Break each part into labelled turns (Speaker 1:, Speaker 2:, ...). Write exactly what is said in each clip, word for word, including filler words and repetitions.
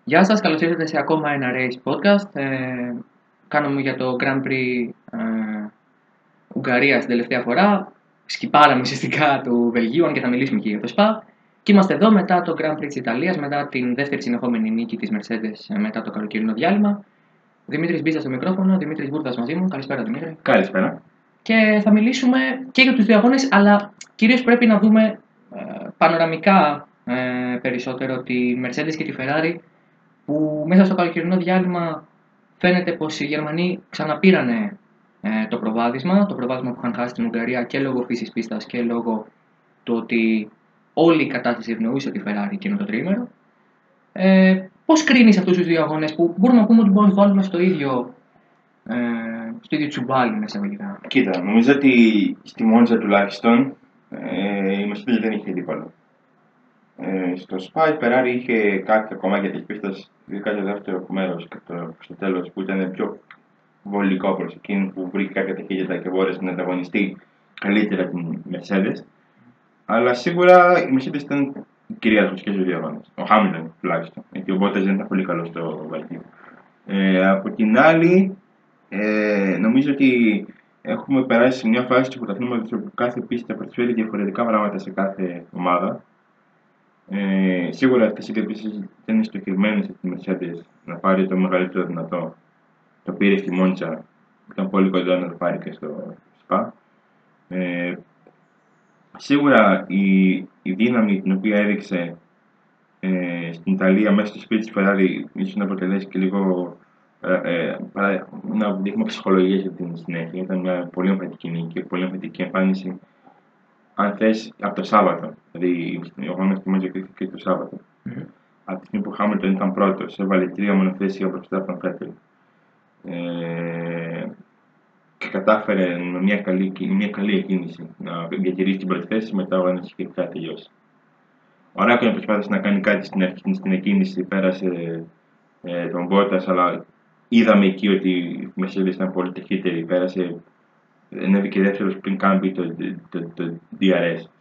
Speaker 1: Γεια σας, καλώς ήρθατε σε ακόμα ένα Race Podcast. Ε, κάνουμε για το Grand Prix ε, Ουγγαρίας την τελευταία φορά. Σκυπάραμε ουσιαστικά του Βελγίου, αν και θα μιλήσουμε και για το Spa. Και είμαστε εδώ μετά το Grand Prix της Ιταλίας, μετά την δεύτερη συνεχόμενη νίκη της Mercedes μετά το καλοκαιρινό διάλειμμα. Δημήτρης Μπίζας στο μικρόφωνο, Δημήτρης Βούρδας μαζί μου. Καλησπέρα, Δημήτρη.
Speaker 2: Καλησπέρα.
Speaker 1: Και θα μιλήσουμε και για τους δύο αγώνες, αλλά κυρίως πρέπει να δούμε ε, πανοραμικά ε, περισσότερο τη Mercedes και τη Ferrari, που μέσα στο καλοκαιρινό διάλειμμα φαίνεται πως οι Γερμανοί ξαναπήρανε ε, το προβάδισμα, το προβάδισμα που είχαν χάσει στην Ουγγαρία και λόγω φύσης πίστας και λόγω του ότι όλη η κατάσταση ευνοούσε τη Ferrari εκείνο το τρίμερο. Ε, πώς κρίνεις αυτούς τους δύο αγώνες που μπορούμε να πούμε ότι μπορούμε να τους βάλουμε στο ίδιο, ε, στο ίδιο τσουμπάλι μέσα εισαγωγικά?
Speaker 2: Κοίτα, νομίζω ότι στη Μόντζα τουλάχιστον ε, η Mercedes δεν είχε αντίπαλο. Ε, στο Spa η Ferrari είχε κάποια κομμάτια της πίστας, ειδικά το δεύτερο μέρος και το, στο τέλος, που ήταν πιο βολικό προς εκείνη, που βρήκε κάποια ταχύτητα και μπόρεσε να ανταγωνιστεί καλύτερα την Mercedes. Αλλά σίγουρα η Mercedes ήταν κυρίαρχος και στους δύο αγώνες. Ο Hamilton τουλάχιστον, γιατί ο Bottas δεν ήταν πολύ καλό στο Βαλτίο. Ε, από την άλλη, ε, νομίζω ότι έχουμε περάσει σε μια φάση του πρωταθλήματος όπου κάθε πίστα προσφέρει διαφορετικά πράγματα σε κάθε ομάδα. Ε, σίγουρα αυτές οι δύο πίστες ήταν στοχευμένες από τη Mercedes να πάρει το μεγαλύτερο δυνατό. Το πήρε στη Μόντσα, ήταν πολύ κοντά να το πάρει και στο Spa. Ε, σίγουρα η, η δύναμη την οποία έδειξε ε, στην Ιταλία μέσα στο σπίτι της Ferrari ίσως να αποτελέσει και λίγο ε, ε, παρά, ένα δείγμα ψυχολογίας για την συνέχεια. Ήταν μια πολύ εμφαντική νίκη, πολύ εμφαντική εμφάνιση, αν θες, από το Σάββατο. Δηλαδή, ο αγώνας του Μόντζα κρίθηκε το Σάββατο. Mm-hmm. Από τη στιγμή που ο Χάμιλτον ήταν πρώτος, έβαλε τρία μονοθέσια μπροστά από τον Φέτελ. Ε, και κατάφερε με μια καλή, μια καλή εκκίνηση να διατηρήσει την πρώτη θέση, μετά ο αγώνας είχε πια τελειώσει. Ο Ράκονεν προσπάθησε να κάνει κάτι στην αρχή, στην εκκίνηση, πέρασε ε, τον Bottas, αλλά είδαμε εκεί ότι η Mercedes ήταν πολύ ταχύτερη, πέρασε, ανέβηκε δεύτερος πριν καν μπει το, το, το, το ντι αρ ες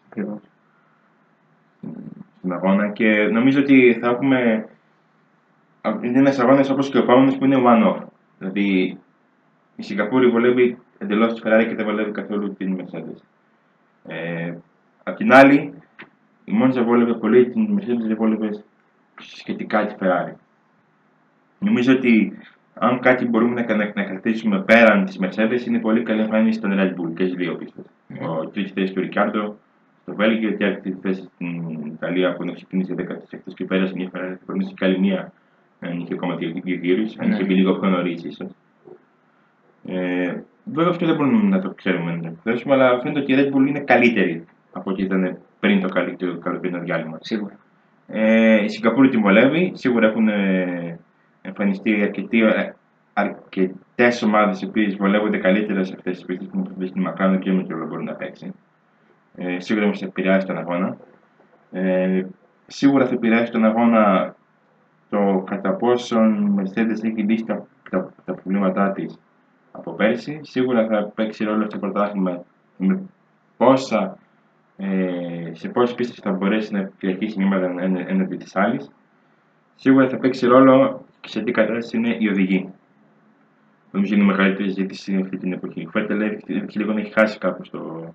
Speaker 2: στην αγώνα, και νομίζω ότι θα έχουμε, είναι ένας αγώνας όπως και ο επόμενος που είναι one-off. Δηλαδή η Σιγκαπούρη βολεύει εντελώς τη Ferrari και δεν βολεύει καθόλου την Mercedes. Ε, απ' την άλλη, η Μόντζα βόλευε πολύ, την Mercedes δεν βόλευε σχετικά τη Ferrari. Νομίζω ότι αν κάτι μπορούμε να, να, να κρατήσουμε πέραν τη Mercedes, είναι πολύ καλή εμφάνιση των Red Bull και στι δύο πίστες. Mm-hmm. Ο τρίτη θέση του Ρικάρντο στο Βέλγιο, και η θέση στην Ιταλία που είναι ξεκίνησε δέκατη εκτός και πέρασε μια Ferrari. Θα προμήσει και άλλη μία, αν είχε ακόμα δύο γύρους, αν είχε μπει λίγο πιο νωρίς ίσως. Ε, βέβαια αυτό δεν μπορούμε να το ξέρουμε να το εκθέσουμε, αλλά φαίνεται ότι η Red Bull είναι καλύτερη από ό,τι ήταν πριν το καλοκαιρινό διάλειμμα.
Speaker 1: Σίγουρα.
Speaker 2: Ε, η Σιγκαπούρη την βολεύει, σίγουρα έχουν ε, εμφανιστεί αρκετές ομάδες οι οποίες βολεύονται καλύτερα σε αυτές τις πίστες που είναι στην Μακράνο και με όλο μπορεί να παίξει. Ε, σίγουρα όμως θα επηρεάσει τον αγώνα. Ε, σίγουρα θα επηρεάσει τον αγώνα το κατά πόσον η Mercedes έχει λύσει τα, τα, τα προβλήματά της από πέρσι. Σίγουρα θα παίξει ρόλο στο πρωτάθλημα με πόσα, ε, σε πόσες πίστες θα μπορέσει να διαχειριστεί μια ομάδα έναντι της άλλης. Σίγουρα θα παίξει ρόλο και σε τι κατάσταση είναι οι οδηγοί. Νομίζω είναι η μεγαλύτερη συζήτηση αυτή την εποχή. Ο Φέτελ έδειξε λίγο να έχει χάσει κάπως το,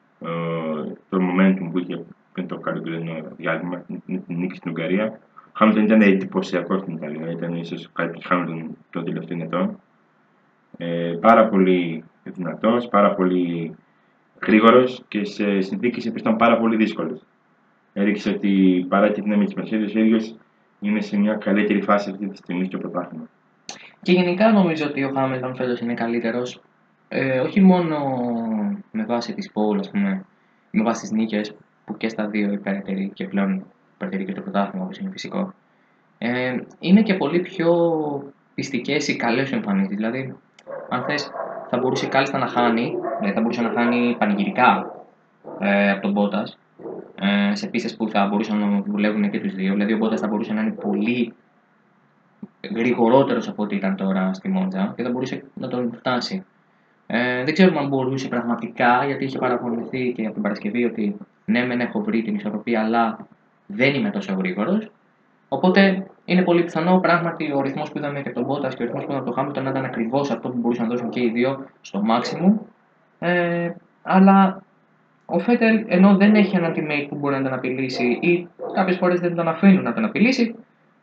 Speaker 2: το momentum που είχε πριν το καλοκαιρινό διάλειμμα, την νίκη στην Ουγγαρία. Ο Χάμιλτον ήταν εντυπωσιακό στην Ιταλία, ήταν ίσως κάτι Χάμιλτον των τελευταίων ετών. Ε, πάρα πολύ δυνατός, πάρα πολύ γρήγορος και σε συνθήκες που ήταν πάρα πολύ δύσκολες. Έδειξε ότι παρά τη δύναμη της Mercedes, ο ίδιος είναι σε μια καλύτερη φάση αυτή τη στιγμή στο πρωτάθλημα.
Speaker 1: Και γενικά νομίζω ότι ο Χάμιλτον φέτος είναι καλύτερος, ε, όχι μόνο με βάση τις πόλ, ας πούμε, με βάση τις νίκες, που και στα δύο υπερτερεί και πλέον υπερτερεί και το πρωτάθλημα, όπως είναι φυσικό. Ε, είναι και πολύ πιο πιστικές οι καλές εμφανίσεις. Δηλαδή, αν θες, θα μπορούσε κάλλιστα να χάνει, δηλαδή θα μπορούσε να χάνει πανηγυρικά ε, από τον Bottas, ε, σε πίστες που θα μπορούσαν να δουλεύουν και τους δύο. Δηλαδή, ο Bottas θα μπορούσε να είναι πολύ γρηγορότερος από ό,τι ήταν τώρα στη Μόντζα και θα μπορούσε να τον φτάσει. Ε, δεν ξέρουμε αν μπορούσε πραγματικά, γιατί είχε παραπονηθεί και από την Παρασκευή ότι ναι, μεν έχω βρει την ισορροπία, αλλά δεν είμαι τόσο γρήγορος. Οπότε είναι πολύ πιθανό πράγματι ο ρυθμός που είδαμε και από τον Bottas και ο ρυθμός που είδαμε από τον Hamilton να ήταν ακριβώς αυτό που μπορούσαν να δώσουν και οι δύο στο maximum. Ε, αλλά ο Φέτελ, ενώ δεν έχει έναν teammate που μπορεί να τον απειλήσει ή κάποιες φορές δεν τον αφήνουν να τον απειλήσει,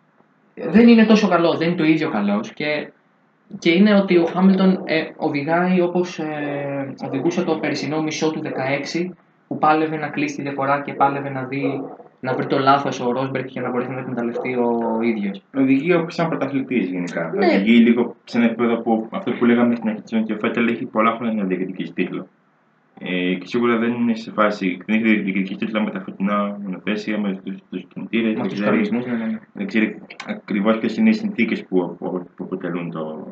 Speaker 1: δεν είναι τόσο καλός, δεν είναι το ίδιο καλός. Και, και είναι ότι ο Χάμιλτον ε, οδηγάει όπως ε, οδηγούσε το περσινό μισό του δεκαέξι, που πάλευε να κλείσει τη διαφορά και πάλευε να δει, να βρει το λάθος ο Ρόσμπεργκ για να μπορέσει να το εκμεταλλευτεί ο ίδιος.
Speaker 2: Οδηγεί όπως σαν πρωταθλητής γενικά.
Speaker 1: Ναι.
Speaker 2: Οδηγεί λίγο σε ένα επίπεδο που αυτό που λέγαμε στην αρχή της σεζόν και ο Φέτελ έχει πολλά χρόνια να διεκδικήσει τίτλο. Ε, και σίγουρα δεν είναι σε φάση, δεν έχει διεκδικήσει τίτλο με τα φωτεινά μονοπέσια, με τους κινητήρες,
Speaker 1: Με
Speaker 2: δεν
Speaker 1: τους
Speaker 2: ξέρει,
Speaker 1: κανονισμούς, ναι, ναι, ναι.
Speaker 2: δεν ξέρει ακριβώς ποιες είναι οι συνθήκες που, που, που αποτελούν το,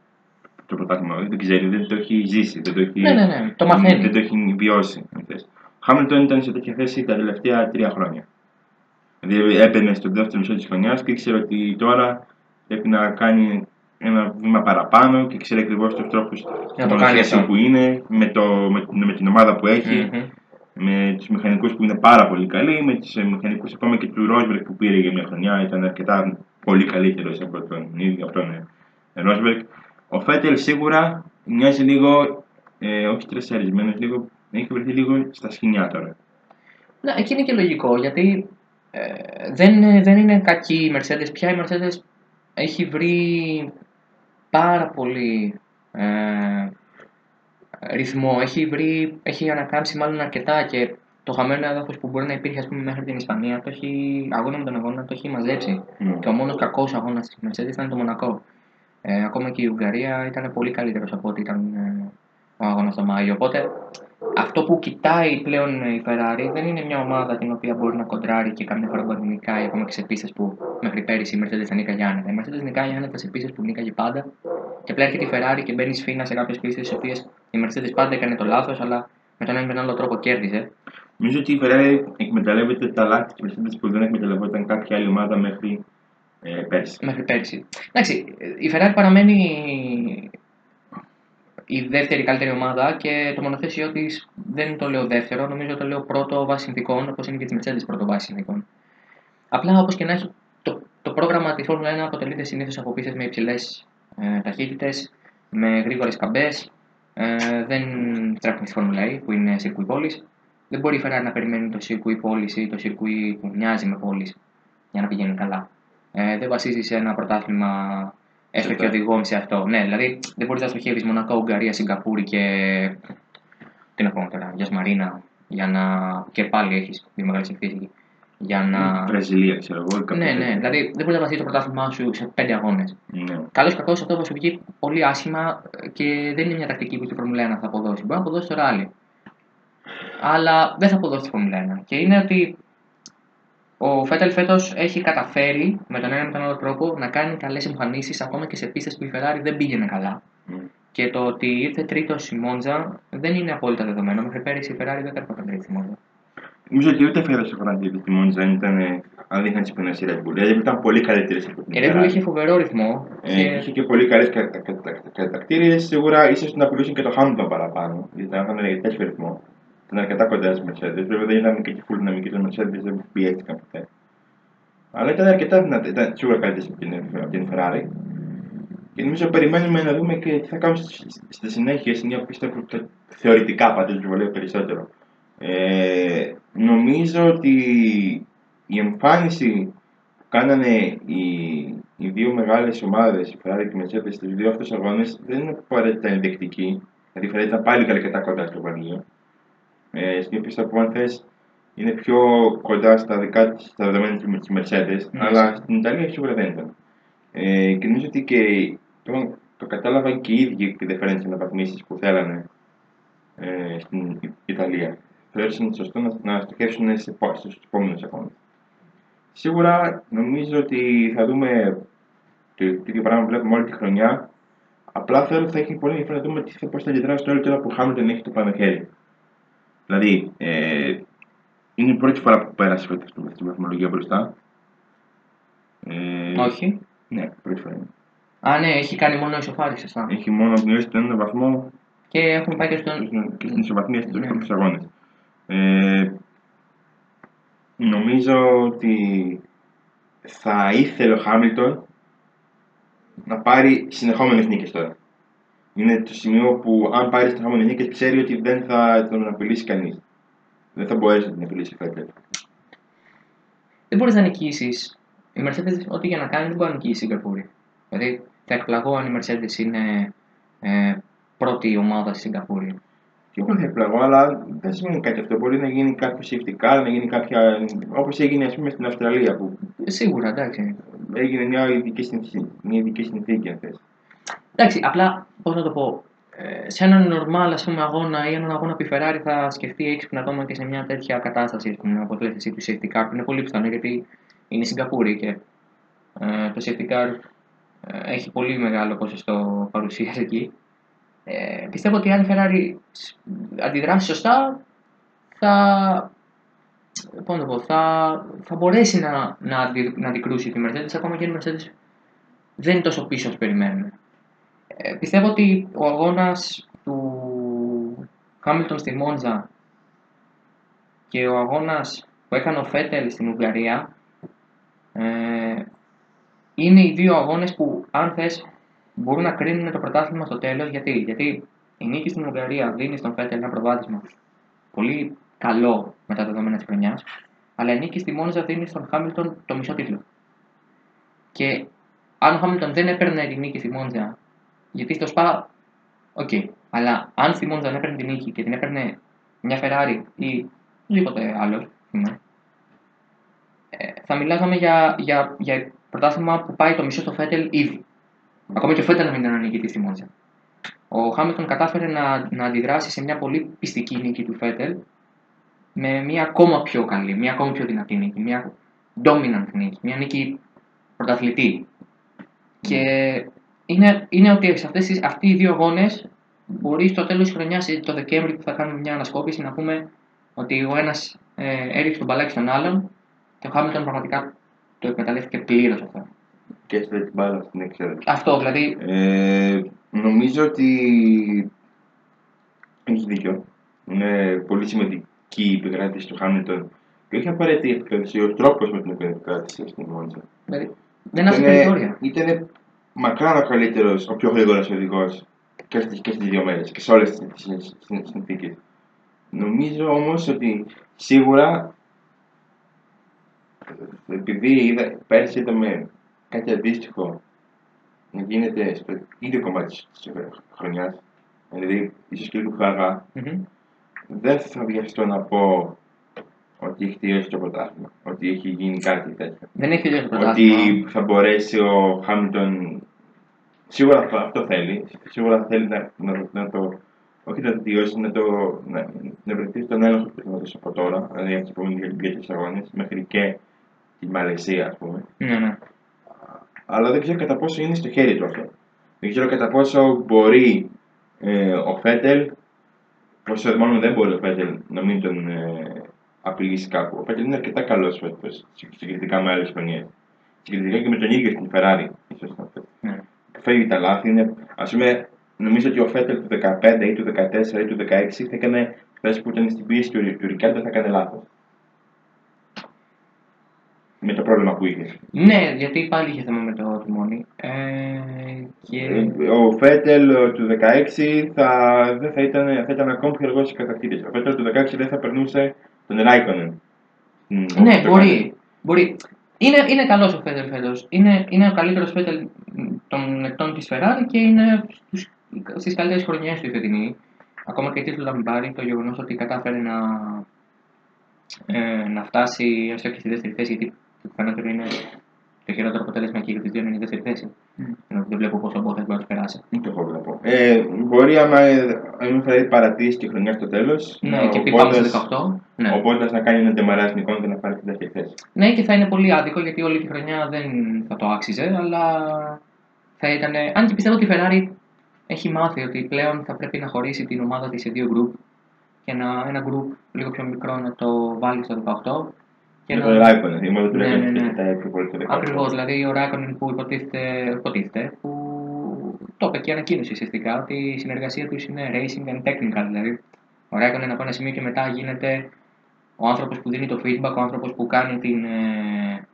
Speaker 2: το πρωτάθλημα. Δεν ξέρει, δεν το έχει ζήσει, δεν το έχει,
Speaker 1: Ναι, ναι, ναι, το μαθαίνει.
Speaker 2: δεν το έχει βιώσει. Ο Χάμιλτον ήταν σε τέτοια θέση τα τελευταία τρία χρόνια. Δηλαδή έμπαινε στο δεύτερο μισό της χρονιάς και ήξερε ότι τώρα πρέπει να κάνει ένα βήμα παραπάνω και ξέρει ακριβώς τους τρόπους
Speaker 1: Να το κάνει αυτό.
Speaker 2: που είναι, με, το, με, με την ομάδα που έχει,
Speaker 1: Mm-hmm.
Speaker 2: με τους μηχανικούς που είναι πάρα πολύ καλοί, με τους μηχανικούς ακόμα και του Ρόσμπεργκ που πήρε για μια χρονιά, ήταν αρκετά πολύ καλύτερος από τον ίδιο από τον Ρόσμπεργκ. Ο Φέτελ σίγουρα μοιάζει λίγο, ε, όχι τρεσαρισμένος, λίγο, έχει βρεθεί λίγο στα σκηνιά τώρα.
Speaker 1: Ναι, εκεί είναι και λογικό, γιατί ε, δεν, δεν είναι κακή η Mercedes πια. Η Mercedes έχει βρει πάρα πολύ ε, ρυθμό, έχει, βρει, έχει ανακάμψει μάλλον αρκετά και το χαμένο έδαφος που μπορεί να υπήρχε ας πούμε, μέχρι την Ισπανία, το έχει, αγώνα με τον αγώνα, το έχει μαζέψει. Mm. Και ο μόνος κακός αγώνας της Mercedes ήταν το Μονακό. Ε, ακόμα και η Ουγγαρία ήταν πολύ καλύτερος από ό,τι ήταν ε, ο αγώνας στο Μάιο. Οπότε αυτό που κοιτάει πλέον η Ferrari δεν είναι μια ομάδα την οποία μπορεί να κοντράρει και καμιά φορά μπορεί να νικάει ακόμα και σε πίστες που μέχρι πέρυσι η Mercedes θα νίκαγε άνετα. Η Mercedes νικάει άνετα σε πίστες που νίκαγε πάντα και πλέον έρχεται η Ferrari και μπαίνει σφήνα σε κάποιες πίστες στις οποίες η Mercedes πάντα έκανε το λάθος, αλλά με τον ένα ή τον άλλο τρόπο κέρδιζε.
Speaker 2: Νομίζω ότι η Ferrari εκμεταλλεύεται τα λάθη της Mercedes που δεν εκμεταλλευόταν κάποια άλλη ομάδα μέχρι ε, πέρσι.
Speaker 1: Μέχρι πέρσι. Εντάξει, η Ferrari παραμένει η δεύτερη καλύτερη ομάδα και το μονοθέσιό τη δεν το λέω δεύτερο, νομίζω το λέω πρώτο βάση συνθηκών, όπως είναι και τη Mercedes πρώτο βάση συνθηκών. Απλά όπως και να έχει, το, το πρόγραμμα της Φόρμουλα ένα αποτελείται συνήθως από πίστες με υψηλές ε, ταχύτητες, με γρήγορες καμπές. Ε, δεν τρέχουν στη Φόρμουλα E που είναι σιρκουί πόλης. Δεν μπορεί η Ferrari να περιμένει το σιρκουί πόλης ή το σιρκουί που μοιάζει με πόλης για να πηγαίνει καλά. Ε, δεν βασίζει σε ένα πρωτάθλημα έστω και οδηγών σε αυτό. Ναι, δηλαδή δεν μπορεί να στοχεύει Μονακό, Ουγγαρία, Σιγκαπούρη και. Τι να πω τώρα, για Μαρίνα, για να. Και πάλι έχει δύο μεγάλε εκθέσει. Για να.
Speaker 2: Βραζιλία, ξέρω εγώ.
Speaker 1: Ναι, ναι, δηλαδή δεν μπορεί να βασίσει το πρωτάθλημά σου σε πέντε αγώνες.
Speaker 2: Ναι.
Speaker 1: Καλώ ή κακό αυτό θα σου βγει πολύ άσχημα και δεν είναι μια τακτική που στη Φόρμουλα ένα θα αποδώσει. Μπορεί να αποδώσει στο ράλι. Αλλά δεν θα αποδώσει στη Φόρμουλα ένα. Και είναι ότι ο Φέτελ φέτος έχει καταφέρει με τον ένα με τον άλλο τρόπο να κάνει καλές εμφανίσεις ακόμα και σε πίστες που η Ferrari δεν πήγαινε καλά. Mm. Και το ότι ήρθε τρίτος η Μόντζα δεν είναι απόλυτα δεδομένο. Μέχρι πέρυσι η Ferrari δεν έρχονταν τρίτη στη Μόντζα.
Speaker 2: Νομίζω ότι ούτε φέτος ο Ferrari στη Μόντζα ήταν, αν δεν είχαν συμπονέσει η Red Bull. Δηλαδή ήταν πολύ καλύτερες από την
Speaker 1: Η Red Bull είχε φοβερό ρυθμό.
Speaker 2: Ε, και... είχε και πολύ καλές κατακτήριες. Σίγουρα ίσως να πουλούσαν και το Hamilton παραπάνω. Γιατί ήταν για τέτοιο ρυθμό. Ήταν αρκετά κοντά στις Mercedes. Βέβαια δεν ήταν και η full δυναμική των Mercedes, δεν πιέστηκαν ποτέ. Αλλά ήταν αρκετά δυνατή, ήταν σίγουρα καλύτερη από την Ferrari. Και νομίζω περιμένουμε να δούμε και τι θα κάνουμε στη συνέχεια σε μια πίστα που θεωρητικά πάντως βολεύει περισσότερο. Ε, νομίζω ότι η εμφάνιση που κάνανε οι, οι δύο μεγάλες ομάδες, η Ferrari και η Mercedes, στις δύο αυτούς αγώνες δεν είναι απαραίτητα ενδεικτική. Δηλαδή η Ferrari ήταν πάλι αρκετά κοντά στο βαγείο. Ε, στην πίστα που αν θες είναι πιο κοντά στα δικά της, στα δεδομένα της Mercedes, mm. αλλά στην Ιταλία σίγουρα δεν ήταν. Ε, και νομίζω ότι και το, το κατάλαβαν και οι ίδιοι και δεν φέρνουν τις αναβαθμίσεις που θέλανε ε, στην Ιταλία. Θεώρησαν σωστό να, να στοχεύσουν στους επόμενους αγώνες. Σίγουρα νομίζω ότι θα δούμε το ίδιο πράγμα που βλέπουμε όλη τη χρονιά. Απλά θέλω ότι θα έχει πολύ ενδιαφέρον να δούμε πώς θα αντιδράσει το όλο τώρα που ο Χάμιλτον έχει το πάνω χέρι. Δηλαδή, ε, είναι η πρώτη φορά που πέρασε φέτος στην βαθμολογία μπροστά.
Speaker 1: Ε, Όχι.
Speaker 2: Ναι, πρώτη φορά είναι.
Speaker 1: Α, ναι, έχει κάνει μόνο ισοφάριση, σωστά.
Speaker 2: Έχει μόνο μειώσει τον ένα βαθμό
Speaker 1: και έχουν πάει και, στον...
Speaker 2: και στην ισοβαθμία στους πρώτους αγώνες. Ε, νομίζω ότι θα ήθελε ο Χάμιλτον να πάρει συνεχόμενες νίκες τώρα. Είναι το σημείο που αν πάρει συνεχόμενες νίκες ξέρει ότι δεν θα τον απειλήσει κανείς. Δεν θα μπορέσει να τον απειλήσει ο Φέτελ.
Speaker 1: Δεν μπορείς να νικήσεις. Η Mercedes, ό,τι για να κάνει, δεν μπορεί να νικήσει η Σιγκαπούρη. Δηλαδή, θα εκπλαγώ αν η Mercedes είναι ε, πρώτη ομάδα στη Σιγκαπούρη.
Speaker 2: Και εγώ θα εκπλαγώ, αλλά δεν σημαίνει κάτι αυτό. Μπορεί να γίνει κάποιο safety car, να γίνει κάποια. Όπως έγινε, ας πούμε, στην Αυστραλία. Που
Speaker 1: Σίγουρα, εντάξει.
Speaker 2: έγινε μια ειδική συνθήκη. Μια ειδική συνθήκη, αν θες.
Speaker 1: Εντάξει, απλά πώς να το πω. Ε, σε έναν normal ας πούμε, αγώνα ή έναν αγώνα που η Ferrari θα σκεφτεί έξυπνα ακόμα και σε μια τέτοια κατάσταση, όπως λες εσύ, του safety car, που είναι πολύ πιθανό γιατί είναι η Σιγκαπούρη και ε, το safety car ε, έχει πολύ μεγάλο ποσοστό παρουσίας εκεί. Ε, πιστεύω ότι αν η Ferrari αντιδράσει σωστά, θα, πώς να το πω, θα, θα μπορέσει να, να, αντι, να αντικρούσει τη Mercedes, ακόμα και η Mercedes δεν είναι τόσο πίσω όσο περιμένουμε. Ε, πιστεύω ότι ο αγώνας του Χάμιλτον στη Μόντζα και ο αγώνας που έκανε ο Φέτελ στην Ουγγαρία ε, είναι οι δύο αγώνες που, αν θες, μπορούν να κρίνουν το πρωτάθλημα στο τέλος. Γιατί, Γιατί η νίκη στην Ουγγαρία δίνει στον Φέτελ ένα προβάδισμα πολύ καλό με τα δεδομένα της χρονιάς, αλλά η νίκη στη Μόντζα δίνει στον Χάμιλτον το μισό τίτλο. Και αν ο Χάμιλτον δεν έπαιρνε τη νίκη στη Μόντζα, γιατί στο Σπα, οκ, okay, αλλά αν στη Μόντζα δεν έπαιρνε τη νίκη και την έπαιρνε μια Ferrari ή οποιοδήποτε άλλο, ε, θα μιλάγαμε για, για, για πρωτάθλημα που πάει το μισό στο Φέτελ ήδη. Mm. Ακόμα και ο Φέτελ να μην ήταν νικητής στη Μόντζα. Ο Χάμιλτον κατάφερε να, να αντιδράσει σε μια πολύ πιστική νίκη του Φέτελ με μια ακόμα πιο καλή, μια ακόμα πιο δυνατή νίκη, μια dominant νίκη, μια νίκη πρωταθλητή. Mm. Και είναι, είναι ότι σε αυτές, αυτοί οι δύο αγώνες μπορεί στο τέλος της χρονιάς, το Δεκέμβρη που θα κάνουμε μια ανασκόπηση, να πούμε ότι ο ένας ε, έριξε τον μπαλάκι στον άλλον και ο Χάμιλτον πραγματικά το εκμεταλλεύτηκε πλήρως αυτό.
Speaker 2: Και έστειλε την μπάλα στην εξέδρα.
Speaker 1: Αυτό δηλαδή.
Speaker 2: Ε, νομίζω ότι έχει δίκιο. Είναι πολύ σημαντική η επικράτηση του Χάμιλτον και όχι απαραίτητη η επικράτηση, ο τρόπος με την οποία επικράτησε στην Μόντζα.
Speaker 1: Δηλαδή δεν άφησε περιθώρια.
Speaker 2: Ήταν μακράν ο καλύτερος, ο πιο γρήγορος οδηγός και στις, και στις δύο μέρες και σε όλες τις συνθήκες. Νομίζω όμως ότι σίγουρα, επειδή είδα, πέρσι είδαμε κάτι αντίστοιχο να γίνεται στο ίδιο κομμάτι της χρονιάς, δηλαδή ίσως και λίγο πιο αργά, mm-hmm. δεν θα βιαστώ να πω ότι έχει τελειώσει το πρωτάθλημα, ότι έχει γίνει κάτι τέτοιο.
Speaker 1: Δεν έχει τελειώσει το πρωτάθλημα.
Speaker 2: Ότι θα μπορέσει ο Χάμιλτον, σίγουρα αυτό, αυτό θέλει, σίγουρα θέλει να, να, να το, όχι να το τελειώσει, να, το, να, να βρεθεί στον έλεγχο του πρωταθλήματος από τώρα, δηλαδή από τις επόμενες λίγες αγώνες, μέχρι και τη Μαλαισία, ας πούμε.
Speaker 1: Ναι, ναι.
Speaker 2: Αλλά δεν ξέρω κατά πόσο είναι στο χέρι του αυτό. Δεν ξέρω κατά πόσο μπορεί ε, ο Φέτελ, πόσο μάλλον δεν μπορεί ο Φέτελ να μην τον ε, απειλήσει κάπου. Ο Φέτελ είναι αρκετά καλός φέτος, συγκριτικά με άλλες χρονιές. Συγκριτικά και με τον ίδιο στην Ferrari, ίσως να πει.
Speaker 1: Ναι.
Speaker 2: Φεύγει τα λάθη. Είναι, ας πούμε, νομίζω ότι ο Φέτελ του δεκαπέντε ή του δεκατέσσερα ή του δεκαέξι θα έκανε, πες που ήταν στην πίεση του, του Ρικάρντο, θα έκανε λάθος. Με το πρόβλημα που είχε.
Speaker 1: Ναι, γιατί πάλι είχε θέμα με το τιμόνι. Ε, και...
Speaker 2: Ο Φέτελ του δεκαέξι θα, δεν θα, ήταν, θα ήταν ακόμη πιο αργός στις κατακτήτες. Ο Φέτελ του δεκαέξι δεν θα περνούσε τον Ράικονεν.
Speaker 1: Ναι, μπορεί. μπορεί. Είναι, είναι καλός ο Φέτελ φέτος. Είναι, είναι ο καλύτερος Φέτελ των ετών της Ferrari και είναι στους, στις καλύτερες χρονιές του η φετινή. Ακόμα και τίτλο να μην πάρει, το γεγονός ότι κατάφερε να, ε, να φτάσει έστω και στη δεύτερη θέση, γιατί το πιθανότερο είναι το χειρότερο αποτέλεσμα και για τις δύο είναι η δεύτερη θέση. Mm. Ενώ δεν βλέπω πόσο Μπότας μπορεί να του περάσει.
Speaker 2: Δεν το έχω βλέπω. Ε, μπορεί άμα μην φέρει παρατήσει και χρονιά στο τέλος.
Speaker 1: Ναι, και πει πάμε στο δεκαοκτώ. Ναι.
Speaker 2: Ο Μπότας να κάνει ένα ντεμαράζ νικών και να πάρει τη δεύτερη θέση.
Speaker 1: Ναι, και θα είναι πολύ άδικο γιατί όλη τη χρονιά δεν θα το άξιζε, αλλά θα ήταν. Αν και πιστεύω ότι η Ferrari έχει μάθει ότι πλέον θα πρέπει να χωρίσει την ομάδα της σε δύο γκρουπ και να, ένα γκρουπ λίγο πιο μικρό να το βάλει στο δεκαοκτώ.
Speaker 2: Και να... το Ράικονεν, η ομάδα του
Speaker 1: ναι,
Speaker 2: Ράικονεν
Speaker 1: ναι, ναι.
Speaker 2: κοιτάει πιο πολύ το δεκαοκτώ.
Speaker 1: Ακριβώς, δηλαδή ο Ράικονεν που υποτίθεται, υποτίθεται που το είπε και ανακοίνωσε ουσιαστικά ότι η συνεργασία του είναι racing and technical. Δηλαδή, ο Ράικονεν από ένα σημείο και μετά γίνεται ο άνθρωπος που δίνει το feedback, ο άνθρωπος που κάνει την,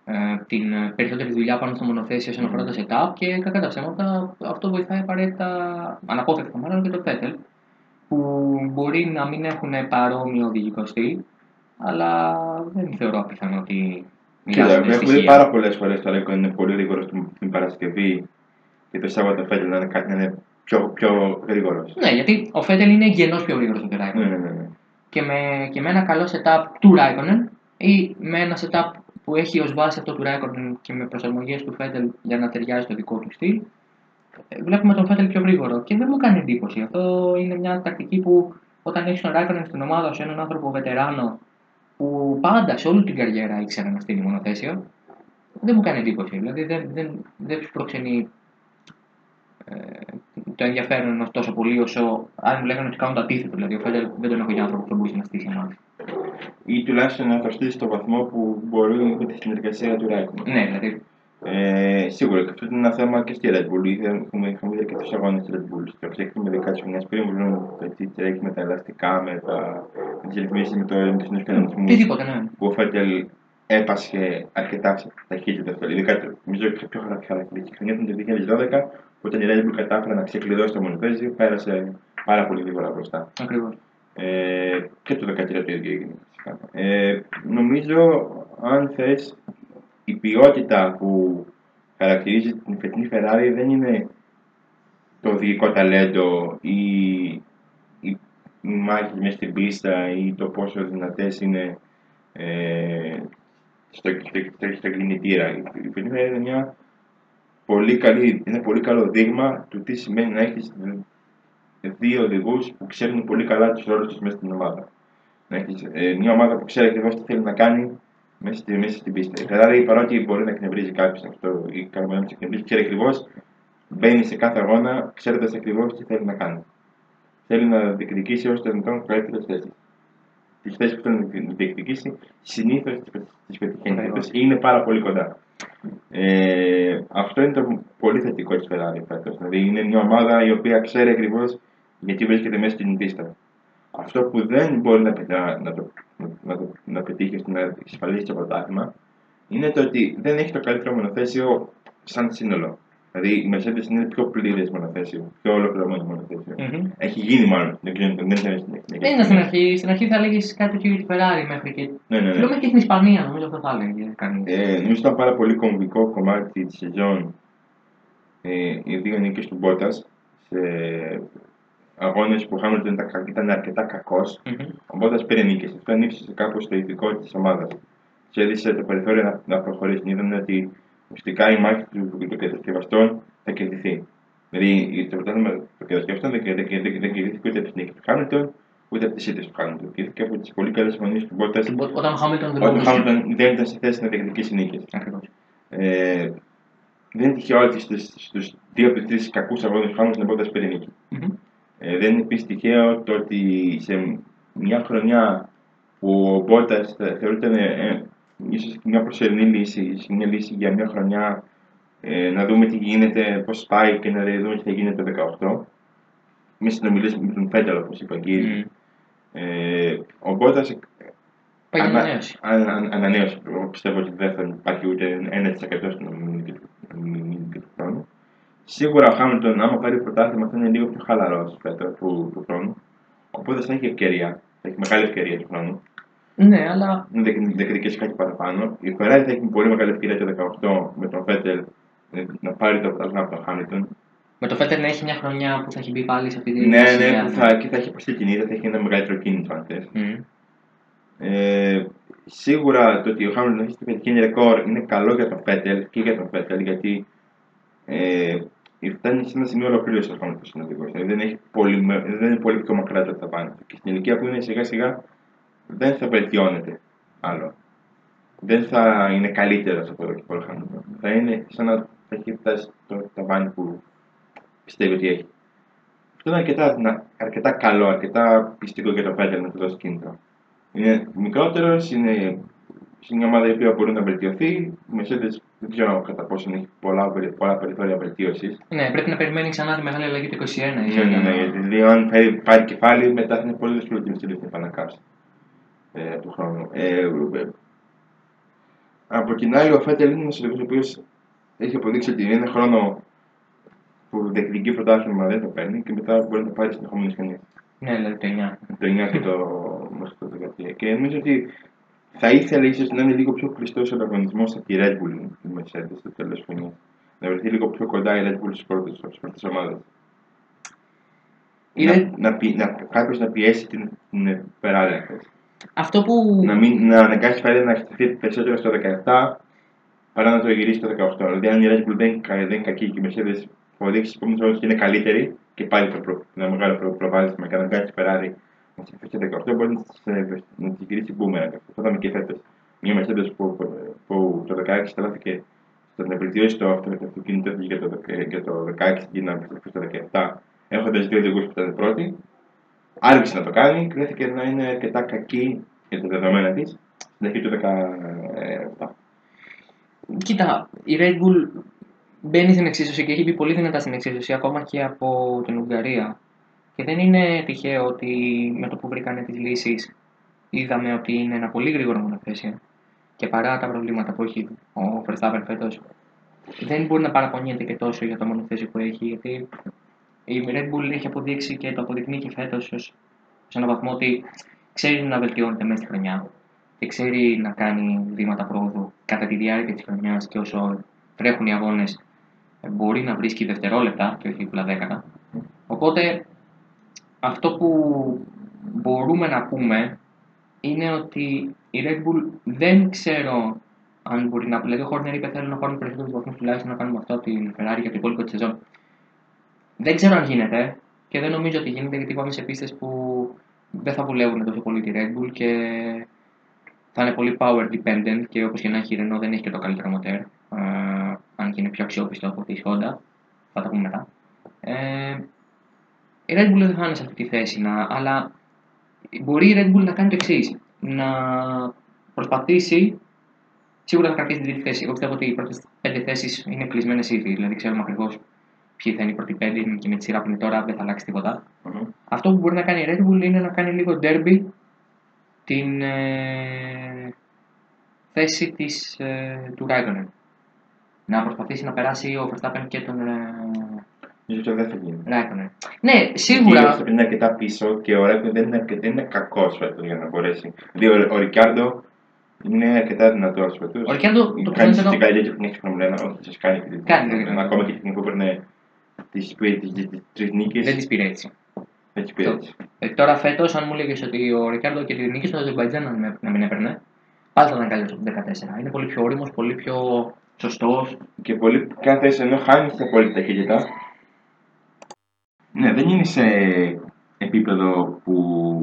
Speaker 1: ε, την ε, περισσότερη δουλειά πάνω στο μονοθέσιο όσον αφορά το setup και κακά τα ψέματα αυτό βοηθάει απαραίτητα, αναπόφευκτα μάλλον και το Vettel, που μπορεί να μην έχουν παρόμοιο οδηγικό στυλ, αλλά δεν θεωρώ απίθανο ότι
Speaker 2: Κοίτα,
Speaker 1: μοιράζονται
Speaker 2: έχουμε δει
Speaker 1: στοιχεία.
Speaker 2: πάρα πολλέ φορέ το Raikkonen είναι πολύ γρήγορο την Παρασκευή και το Σάββατο Vettel να είναι, κα- να είναι πιο, πιο γρήγορο.
Speaker 1: Ναι, γιατί ο Vettel είναι εγγενώς πιο γρήγορος από τον Raikkonen.
Speaker 2: Ναι, ναι, ναι, ναι.
Speaker 1: Και, με, και με ένα καλό setup του Raikkonen ή με ένα setup που έχει ως βάση αυτό του Raikkonen και με προσαρμογές του Vettel για να ταιριάζει το δικό του στυλ, ε, βλέπουμε τον Vettel πιο γρήγορο. Και δεν μου κάνει εντύπωση. Αυτό είναι μια τακτική που όταν έχει τον Raikkonen στην ομάδα σου, έναν άνθρωπο βετεράνο που πάντα σε όλη την καριέρα ήξερε να στείλει μονοθέσιο, δεν μου κάνει εντύπωση. Δηλαδή δεν, δεν, δεν του προξενεί ε, το ενδιαφέρον ενό τόσο πολύ όσο αν μου λέγανε ότι κάνουν το αντίθετο. Δηλαδή ο Vettel δεν τον έχω για άνθρωπο που θα μπορούσε να στήσει εμά.
Speaker 2: Ή τουλάχιστον να το στείλει στο βαθμό που μπορεί με τη συνεργασία του Raikkonen.
Speaker 1: Ναι, δηλαδή.
Speaker 2: Ε, σίγουρα και αυτό είναι ένα θέμα και στη Red Bull. Έχουμε, έχουμε δει και του αγώνε τη Red Bull. Στο ξεκίνημα δεκαετία χρονιά πριν βγουν τι τρέχει με τα ελαστικά, με, με τι ρυθμίσει, με, το, με του νέου κανονισμού.
Speaker 1: Οτιδήποτε, ναι.
Speaker 2: Που ο Vettel έπασχε αρκετά ταχύτητα αυτό. Ειδικά νομίζω ότι πιο χαρακτηριστική χρονιά ήταν το δύο χιλιάδες δώδεκα, που όταν η Red Bull κατάφερε να ξεκλειδώσει το μονοπέζι, πέρασε πάρα πολύ γρήγορα μπροστά.
Speaker 1: Ακριβώς.
Speaker 2: Ε, και το δεκατρία το ίδιο έγινε. Ε, νομίζω, αν θες, η ποιότητα που χαρακτηρίζει την φετινή Ferrari δεν είναι το οδηγικό ταλέντο ή οι μάχες μέσα στην πίστα ή το πόσο δυνατές είναι ε, στο, στο, στο κινητήρα. Η φετινή Ferrari είναι μια πολύ καλή, είναι πολύ καλό δείγμα του τι σημαίνει να έχεις δύο οδηγούς που ξέρουν πολύ καλά τους ρόλους τους μέσα στην ομάδα. Να έχεις ε, μια ομάδα που ξέρει ακριβώς τι θέλει να κάνει μέσα, στη, μέσα στην πίστα. Η Ferrari, παρότι μπορεί να εκνευρίζει κάποιος αυτό ή κάποιος να εκνευρίζει, ξέρει ακριβώς, μπαίνει σε κάθε αγώνα ξέροντας ακριβώς τι θέλει να κάνει. Θέλει να διεκδικήσει όσο το δυνατόν καλύτερες θέσεις. Τις θέσεις που θέλει να διεκδικήσει συνήθως τις πετυχαίνει. Φέτος είναι πάρα πολύ κοντά. Ε, αυτό είναι το πολύ θετικό της Ferrari φέτος. Δηλαδή είναι μια ομάδα η οποία ξέρει ακριβώς γιατί βρίσκεται μέσα στην πίστα. Αυτό που δεν μπορεί να, να, να, το, να, το, να πετύχει ώστε να εξασφαλίσει το πρωτάθλημα είναι το ότι δεν έχει το καλύτερο μονοθέσιο σαν σύνολο. Δηλαδή η Mercedes είναι πιο πλήρες μονοθέσιο, πιο ολοκληρωμένο μονοθέσιο. Mm-hmm. Έχει γίνει μάλλον. Δεν ξέρω, δεν είναι στην αρχή.
Speaker 1: Δεν είναι στην αρχή. Στην αρχή θα λέγεις κάτι τέτοιο για τη Ferrari μέχρι και.
Speaker 2: Ναι, ναι, ναι.
Speaker 1: Λέμε και στην Ισπανία, νομίζω αυτό θα έλεγε κανείς.
Speaker 2: Ε, νομίζω ήταν πάρα πολύ κομβικό κομμάτι τη σεζόν ε, οι δύο νίκες του Μπότας σε αγώνες που ο Χάμιλτον ήταν, ήταν αρκετά κακός. Mm-hmm. Ο Μπότας πήρε νίκες. Αυτό ανοίξει κάπως το ηθικό της ομάδας. Και έδειξε το περιθώριο να, να προχωρήσει. Είδαμε ότι ουσιαστικά η μάχη του, του κατασκευαστών θα κερδιθεί. Δηλαδή το πρωτάθλημα των κατασκευαστών δεν, δεν, δεν, δεν κερδίθηκε ούτε από τις νίκες του Χάμιλτον ούτε από τις ήττες του Χάμιλτον. Κερδίθηκε από τις πολύ καλές συμφωνίες του Μπότας.
Speaker 1: Όταν ο Χάμιλτον
Speaker 2: δεν, δεν ήταν σε θέση να διεκδικήσει νίκες. Ε, δεν είναι τυχαίο ότι στους δύο από τους τρεις κακούς αγώνες του Χάμιλτον ο Μπότας πήρε νίκη. Mm-hmm. Ε, δεν είναι επίσης τυχαίο το ότι σε μια χρονιά που ο Μπότας θεωρείται ε, ίσως μια προσωρινή λύση, μια λύση για μια χρονιά ε, να δούμε τι γίνεται, πώς πάει και να δούμε τι θα γίνει το δεκαοκτώ. Με συνομιλίες με τον Φέτελ, όπως είπα και mm. ε, ο Μπότας
Speaker 1: ανανέωση.
Speaker 2: Αν, αν, ανανέωση. Πιστεύω ότι δεν θα υπάρχει ούτε ένα τοις εκατό στην νομιμική του χρόνου. Σίγουρα ο Χάμιλτον, άμα πάρει πρωτάθλημα, θα είναι λίγο πιο χαλαρός φέτος του, του χρόνου. Οπότε θα έχει ευκαιρία, θα έχει μεγάλη ευκαιρία του χρόνου.
Speaker 1: Ναι, αλλά.
Speaker 2: Να διεκδικήσει κάτι παραπάνω. Η Ferrari θα έχει πολύ μεγάλη ευκαιρία το δεκαοκτώ με τον Φέτελ να πάρει το πρωτάθλημα από τον Χάμιλτον.
Speaker 1: Με το Φέτελ να έχει μια χρονιά που θα έχει μπει πάλι σε αυτή τη
Speaker 2: ναι, ναι, που θα, και θα έχει υποστεί κινήτρα, θα έχει ένα μεγαλύτερο κίνητρο αν θες. Mm. Ε, σίγουρα το ότι ο Χάμιλτον έχει πετυχαίνει ρεκόρ είναι καλό για τον Φέτελ και για τον Φέτελ γιατί ε, φτάνει σε ένα σημείο ολοκλήρωση ο Χάμιλτον συνοδηγός. Δηλαδή δεν, δεν είναι πολύ πιο μακριά το θα πάνε. Και στην ηλικία που είναι σιγά σιγά δεν θα βελτιώνεται άλλο. Δεν θα είναι καλύτερο από εδώ και πέρα ο Χάμιλτον. Θα είναι σαν να θα έχει φτάσει το ταβάνι που πιστεύει ότι έχει. Αυτό είναι αρκετά, αρκετά καλό, αρκετά πιστικό για τον Φέτελ να του δώσει κίνητρο. Είναι μικρότερο, είναι σε μια ομάδα η οποία μπορεί να βελτιωθεί. Η Mercedes δεν ξέρω κατά πόσο έχει πολλά, πολλά περιθώρια βελτίωση.
Speaker 1: Ναι, πρέπει να περιμένει ξανά τη μεγάλη αλλαγή του είκοσι ένα.
Speaker 2: Ναι, ναι, ναι. Δηλαδή, αν πάρει κεφάλι, μετά θα είναι πολύ δύσκολο η Mercedes να επανακάψει ε, του χρόνου. Ε, Από την άλλη, ο Φέτελ είναι ένας οδηγός ο οποίος έχει αποδείξει ότι είναι ένα χρόνο που διεκδικεί πρωτάθλημα δεν το παίρνει και μετά μπορεί να το πάρει συνεχόμενες χρονιές.
Speaker 1: Ναι, δηλαδή το εννιά.
Speaker 2: Το εννιά και το μέχρι το δεκατρία. Και νομίζω ότι θα ήθελε ίσως να είναι λίγο πιο κλειστός ο ανταγωνισμός από τη Red Bull η Mercedes στο τέλος της χρονιάς. Να βρεθεί λίγο πιο κοντά η Red Bull στις πρώτες, στις πρώτες ομάδες.
Speaker 1: Είναι...
Speaker 2: Να, να, πι, να, κάποιος να πιέσει την, την Ferrari.
Speaker 1: Αυτό που...
Speaker 2: Να, μην, να αναγκάσει τη Ferrari να εκτεθεί περισσότερο στο δεκαεπτά παρά να το γυρίσει στο δεκαοκτώ. Δηλαδή, αν η Red Bull δεν, δεν είναι κακή και η Mercedes αποδείξει στους επόμενους αιώνες και είναι καλύτερη και πάλι θα προ, ένα μεγάλο προ, προβάδισμα και να αναγκάσει τη Ferrari να συμφέρει στο δεκαοκτώ, μπορεί να τη γυρίσει μπούμερα. Αυτό ήταν και φέτος. Μια Mercedes που, που, που το δεκαέξι στράφηκε στο να βελτιώσει το αυτοκίνητο της για το, για το δεκαέξι και να βελτιώσει στο δεκαεπτά, έχοντας δύο οδηγούς που ήταν πρώτοι, άργησε να το κάνει, κρίθηκε να είναι αρκετά κακή για τα δεδομένα της στην αρχή του δεκαεπτά.
Speaker 1: Κοίτα, η Red Bull μπαίνει στην εξίσωση και έχει μπει πολύ δυνατά στην εξίσωση ακόμα και από την Ουγγαρία. Και δεν είναι τυχαίο ότι με το που βρήκανε τις λύσεις είδαμε ότι είναι ένα πολύ γρήγορο μονοθέσιο και παρά τα προβλήματα που έχει ο Verstappen φέτος δεν μπορεί να παραπονιέται και τόσο για το μονοθέσιο που έχει, γιατί η Red Bull έχει αποδείξει και το αποδεικνύει και φέτος σε έναν βαθμό ότι ξέρει να βελτιώνεται μέσα στη χρονιά και ξέρει να κάνει βήματα πρόοδου κατά τη διάρκεια της χρονιάς και όσο τρέχουν οι αγώνες μπορεί να βρίσκει δευτερόλεπτα και όχι απλά δέκατα. Οπότε αυτό που μπορούμε να πούμε είναι ότι η Red Bull δεν ξέρω αν μπορεί να. Δηλαδή, ο Horner είπε: θέλω να πάρουμε περισσότερους βαθμούς τουλάχιστον να κάνουμε αυτό από την Ferrari για το υπόλοιπο τη σεζόν. Δεν ξέρω αν γίνεται και δεν νομίζω ότι γίνεται γιατί πάμε σε πίστες που δεν θα βουλεύουν τόσο πολύ τη Red Bull και θα είναι πολύ power dependent και όπως και να έχει η Renault δεν έχει και το καλύτερο μοτέρ. Uh, αν και είναι πιο αξιόπιστο από τη Honda. Θα τα πούμε μετά. Ε, η Red Bull δεν θα είναι σε αυτή τη θέση, να, αλλά μπορεί η Red Bull να κάνει το εξής. Να προσπαθήσει, σίγουρα θα κρατήσει την τρίτη θέση. Εγώ πιστεύω ότι οι πρώτες πέντε θέσεις είναι κλεισμένες ήδη. Δηλαδή ξέρουμε ακριβώς ποιοι θα είναι οι πρώτοι πέντε και με τη σειρά που είναι τώρα δεν θα αλλάξει τίποτα. Mm-hmm. Αυτό που μπορεί να κάνει η Red Bull είναι να κάνει λίγο derby την ε, θέση της, ε, του Raikkonen. Να προσπαθήσει να περάσει ο Verstappen και τον
Speaker 2: Νομίζω ότι δεν θα γίνει.
Speaker 1: Raikkonen. Ναι, σίγουρα.
Speaker 2: Ο Verstappen είναι αρκετά πίσω και ο Raikkonen δεν είναι, είναι κακός φέτος για να μπορέσει. Δηλαδή ο, ο Ρικιάρντο είναι αρκετά δυνατός φέτος.
Speaker 1: Ο Ρικιάρντο το
Speaker 2: κάνει στην καλή και έχει Φόρμουλα ένα, όχι σας κάνει και
Speaker 1: κάνει.
Speaker 2: Ακόμα και η τεχνική που παίρνει τις τρεις νίκες.
Speaker 1: Δεν τις πήρε έτσι.
Speaker 2: Δεν τις πήρε έτσι.
Speaker 1: Ε, τώρα φέτος, αν μου λέγες ότι ο Ρικιάρντο και τη νίκη στο Αζερμπαϊτζάν να μην έπαιρνε, πάλι θα ήταν καλύτερος από το δεκατέσσερα. Είναι πολύ πιο όριμος, πολύ πιο σωστός.
Speaker 2: Και πολύ κάθε θέση ενώ χάνει σε πολύ ταχύτητα. Ναι, δεν είναι σε επίπεδο που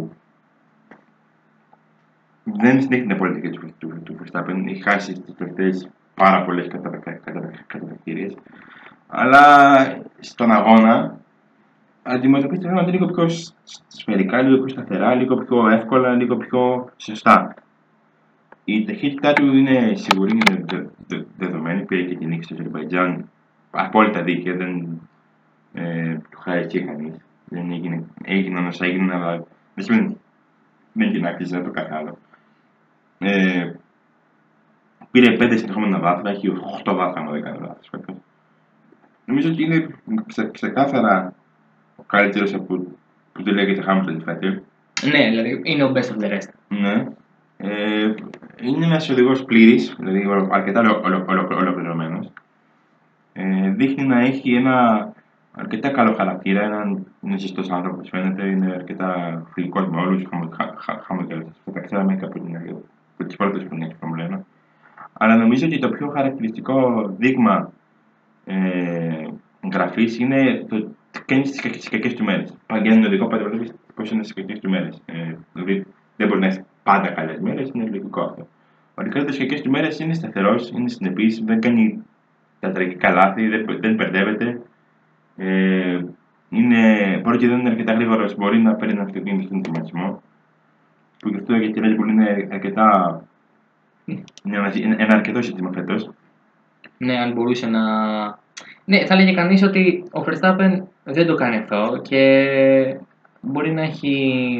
Speaker 2: δεν συνέχει την πολιτική του, του, του Verstappen. Έχει χάσει τις τελευταίες πάρα πολλές καταδεκτήριες. Αλλά στον αγώνα αντιμετωπίζει τον αγώνα λίγο πιο σφαιρικά, λίγο πιο σταθερά, λίγο πιο εύκολα, λίγο πιο σωστά. Η ταχύτητά του είναι σίγουρη, είναι δε, δε, δεδομένη. Πήρε και την νίκη στο Αζερμπαϊτζάν απόλυτα δίκαια, δεν ε, του χάρηκε κανείς. Δεν έγινε, έγιναν όσα έγιναν, αλλά δεν σημαίνει δεν έγινε άξιζε να το καθάλω. Ε, πήρε πέντε συνεχόμενα βάθρα, έχει οκτώ βάθρα, αν δεν κάνω λάθος. Νομίζω ότι είναι ξε, ξεκάθαρα ο καλύτερος από που το λέγεται Hamilton Vettel.
Speaker 1: Ναι, δηλαδή είναι ο best of the rest.
Speaker 2: Ναι. Ε, είναι ένας οδηγός πλήρης, δηλαδή αρκετά ολοκληρωμένος. Ε, δείχνει να έχει ένα αρκετά καλό χαρακτήρα, έναν είναι ζεστός άνθρωπος φαίνεται, είναι αρκετά φιλικός με όλους, χαμογελαστός. Θα τα ξέραμε και από, από τις πρώτες που είναι προβλήμα. Αλλά νομίζω ότι το πιο χαρακτηριστικό δείγμα ε, γραφής είναι το και είναι στις κακές του μέρες. Για έναν οδηγό πάντα βλέπεις πώς είναι στις κακές του μέρες. Ε, δηλαδή δεν μπορεί να έχει πάντα καλές μέρες, είναι λογικό αυτό. Ο Ρικάρντο στις κακές του μέρες είναι σταθερός, είναι συνεπής, δεν κάνει τα τραγικά λάθη, δεν, δεν μπερδεύεται. Ε, είναι, μπορεί και δεν είναι αρκετά γρήγορος, μπορεί να παίρνει ένα αυτοκίνητο στον τερματισμό. Που γι' αυτό γιατί η Red Bull είναι αρκετά. Είναι ένα, ένα αρκετό ζήτημα φέτος.
Speaker 1: Ναι, αν μπορούσε να. Ναι, θα έλεγε κανείς ότι ο Verstappen δεν το κάνει αυτό και μπορεί να έχει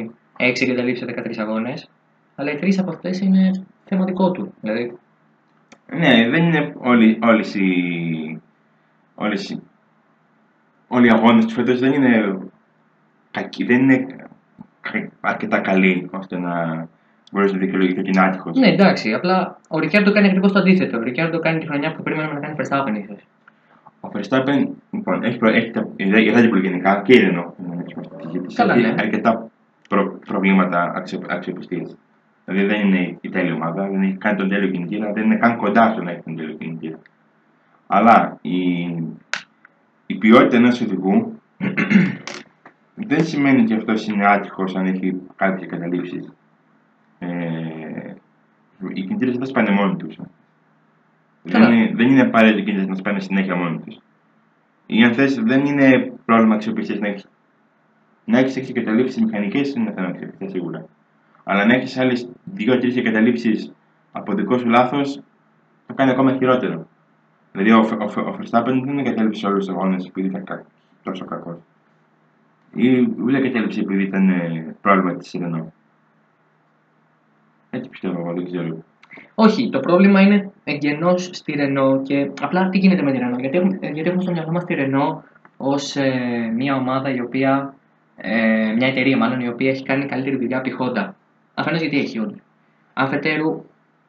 Speaker 1: έξι εγκαταλείψεις σε δεκατρείς αγώνες, αλλά οι τρεις από αυτές είναι θεματικό του. Δηλαδή,
Speaker 2: Ναι, δεν είναι όλοι, όλες οι, όλες οι, όλοι οι αγώνες του φέτος δεν είναι κακοί, δεν είναι αρκετά καλοί ώστε να μπορέσει να δικαιολογηθεί ότι είναι άτυχος.
Speaker 1: Ναι, εντάξει, απλά ο Ρικιάρντο κάνει ακριβώς το αντίθετο. Ο Ρικιάρντο κάνει τη χρονιά που περίμεναμε να κάνει Verstappen ίσως.
Speaker 2: Ο Verstappen λοιπόν, έχει, προ, έχει τα, η Red Bull γενικά και η Renault
Speaker 1: Καλά,
Speaker 2: έχει
Speaker 1: ναι.
Speaker 2: αρκετά προ, προβλήματα αξιο, αξιοπιστίας. Δηλαδή δεν είναι η τέλεια ομάδα, δεν έχει κάνει τον τέλειο κινητήρα, δεν είναι καν κοντά στο να έχει τον τέλειο κινητήρα. Αλλά η, η ποιότητα ενός οδηγού δεν σημαίνει ότι αυτός είναι άτυχος αν έχει κάποιες καταλήψεις. Ε, οι κινητήρες δεν τα σπάνε μόνοι τους. Δεν είναι, δεν είναι απαραίτητο οι κινητήρες να σπάνε συνέχεια μόνοι τους. Ή αν θες, δεν είναι πρόβλημα αξιοπιστίας να έχεις να έχεις έξι εγκαταλείψεις μηχανικές, είναι θέμα αξιοπιστίας σίγουρα. Αλλά να έχεις άλλες δύο τρεις εγκαταλείψεις από δικό σου λάθος, το κάνει ακόμα χειρότερο. Δηλαδή, ο, ο, ο Verstappen δεν εγκατέλειψε όλους τους αγώνες επειδή ήταν κα, τόσο κακός. Ή ούτε εγκατέλειψε επειδή ήταν ε, πρόβλημα της Renault. Έτσι πιστεύω εγώ, δεν ξέρω.
Speaker 1: Όχι, το πρόβλημα είναι εγγενώς στη Renault και απλά τι γίνεται με τη Renault. Γιατί έχουμε, γιατί έχουμε στο μυαλό μας τη Renault ως ε, μια ομάδα η οποία, ε, μια εταιρεία μάλλον η οποία έχει κάνει καλύτερη δουλειά από τη Honda. Αφενός γιατί έχει όντως. Αφετέρου,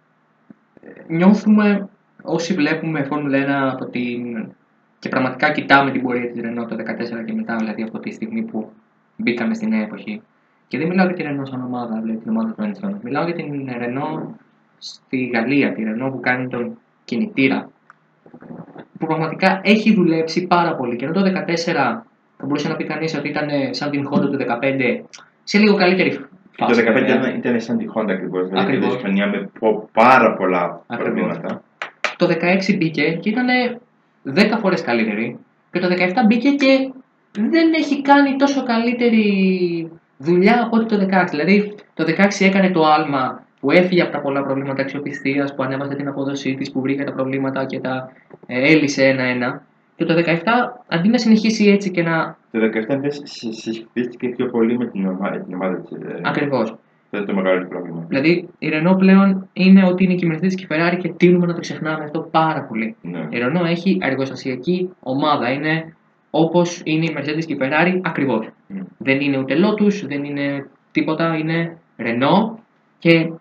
Speaker 1: ε, νιώθουμε όσοι βλέπουμε Φόρμουλα ένα από την... και πραγματικά κοιτάμε την πορεία της Renault το δύο χιλιάδες δεκατέσσερα και μετά, δηλαδή από τη στιγμή που μπήκαμε στη νέα εποχή. Και δεν μιλάω για την Renault σαν ομάδα, δηλαδή την ομάδα του Ένστον. Μιλάω για την Renault στη Γαλλία, τη Renault που κάνει τον κινητήρα, που πραγματικά έχει δουλέψει πάρα πολύ. Και ενώ το δύο χιλιάδες δεκατέσσερα θα μπορούσε να πει κανείς ότι ήταν σαν την Honda του δύο χιλιάδες δεκαπέντε, σε λίγο καλύτερη φάση.
Speaker 2: Το δύο χιλιάδες δεκαπέντε ήταν, ήταν σαν τη Honda ακριβώς. Δηλαδή ήταν χρονιά με πάρα πολλά προβλήματα.
Speaker 1: Το δύο χιλιάδες δεκαέξι μπήκε και ήταν δέκα φορές καλύτερη. Και το δύο χιλιάδες δεκαεπτά μπήκε και δεν έχει κάνει τόσο καλύτερη δουλειά από ό,τι το δύο χιλιάδες δεκαέξι. Δηλαδή το δύο χιλιάδες δεκαέξι έκανε το άλμα που έφυγε από τα πολλά προβλήματα αξιοπιστίας, που ανέβασε την απόδοσή της, που βρήκε τα προβλήματα και τα ε, έλυσε ένα-ένα. Και το δύο χιλιάδες δεκαεπτά αντί να συνεχίσει έτσι και να.
Speaker 2: Το δύο χιλιάδες δεκαεπτά συσχετίστηκε πιο πολύ με την ομάδα, την ομάδα της.
Speaker 1: Ακριβώς.
Speaker 2: Αυτό είναι το μεγάλο πρόβλημα.
Speaker 1: Δηλαδή η Renault πλέον είναι ότι είναι και η Mercedes και η Ferrari και τείνουμε να το ξεχνάμε αυτό πάρα πολύ.
Speaker 2: Ναι.
Speaker 1: Η Renault έχει εργοστασιακή ομάδα. Είναι όπως είναι η Mercedes και η Ferrari ακριβώς. Mm. Δεν είναι ούτε Lotus, δεν είναι τίποτα, είναι Renault και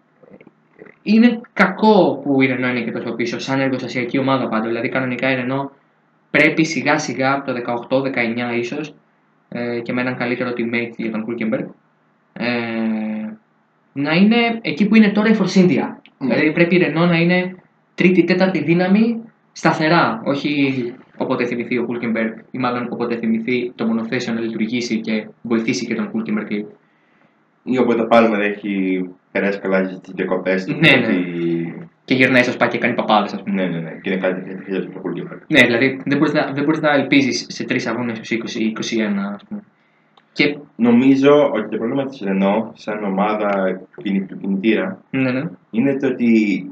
Speaker 1: είναι κακό που η Renault είναι και τόσο πίσω σαν εργοστασιακή ομάδα πάντα. Δηλαδή κανονικά η Renault πρέπει σιγά σιγά από το δεκαοκτώ δεκαεννιά ίσως ε, και με έναν καλύτερο teammate για τον Hülkenberg ε, να είναι εκεί που είναι τώρα η Force India. Mm. Δηλαδή πρέπει η Renault να είναι τρίτη, τέταρτη δύναμη σταθερά. Όχι όποτε θυμηθεί ο Hülkenberg ή μάλλον όποτε θυμηθεί το μονοθέσιο να λειτουργήσει και βοηθήσει και τον Hülkenberg.
Speaker 2: Ή όποτε πάλι έχει περάσει καλά στις διακοπές του.
Speaker 1: Ναι, ναι. Και γυρνάει στο σπάκι και κάνει παπάδες, ας πούμε.
Speaker 2: Ναι, ναι, ναι. Και είναι κάτι τέτοιο για το Hülkenberg.
Speaker 1: Ναι, δηλαδή δεν μπορείς να, δεν μπορείς να ελπίζεις σε τρεις αγώνες στους είκοσι είκοσι ένα, ας πούμε.
Speaker 2: Και νομίζω ότι το πρόβλημα της Renault σαν ομάδα του κινητήρα
Speaker 1: ναι, ναι.
Speaker 2: είναι το ότι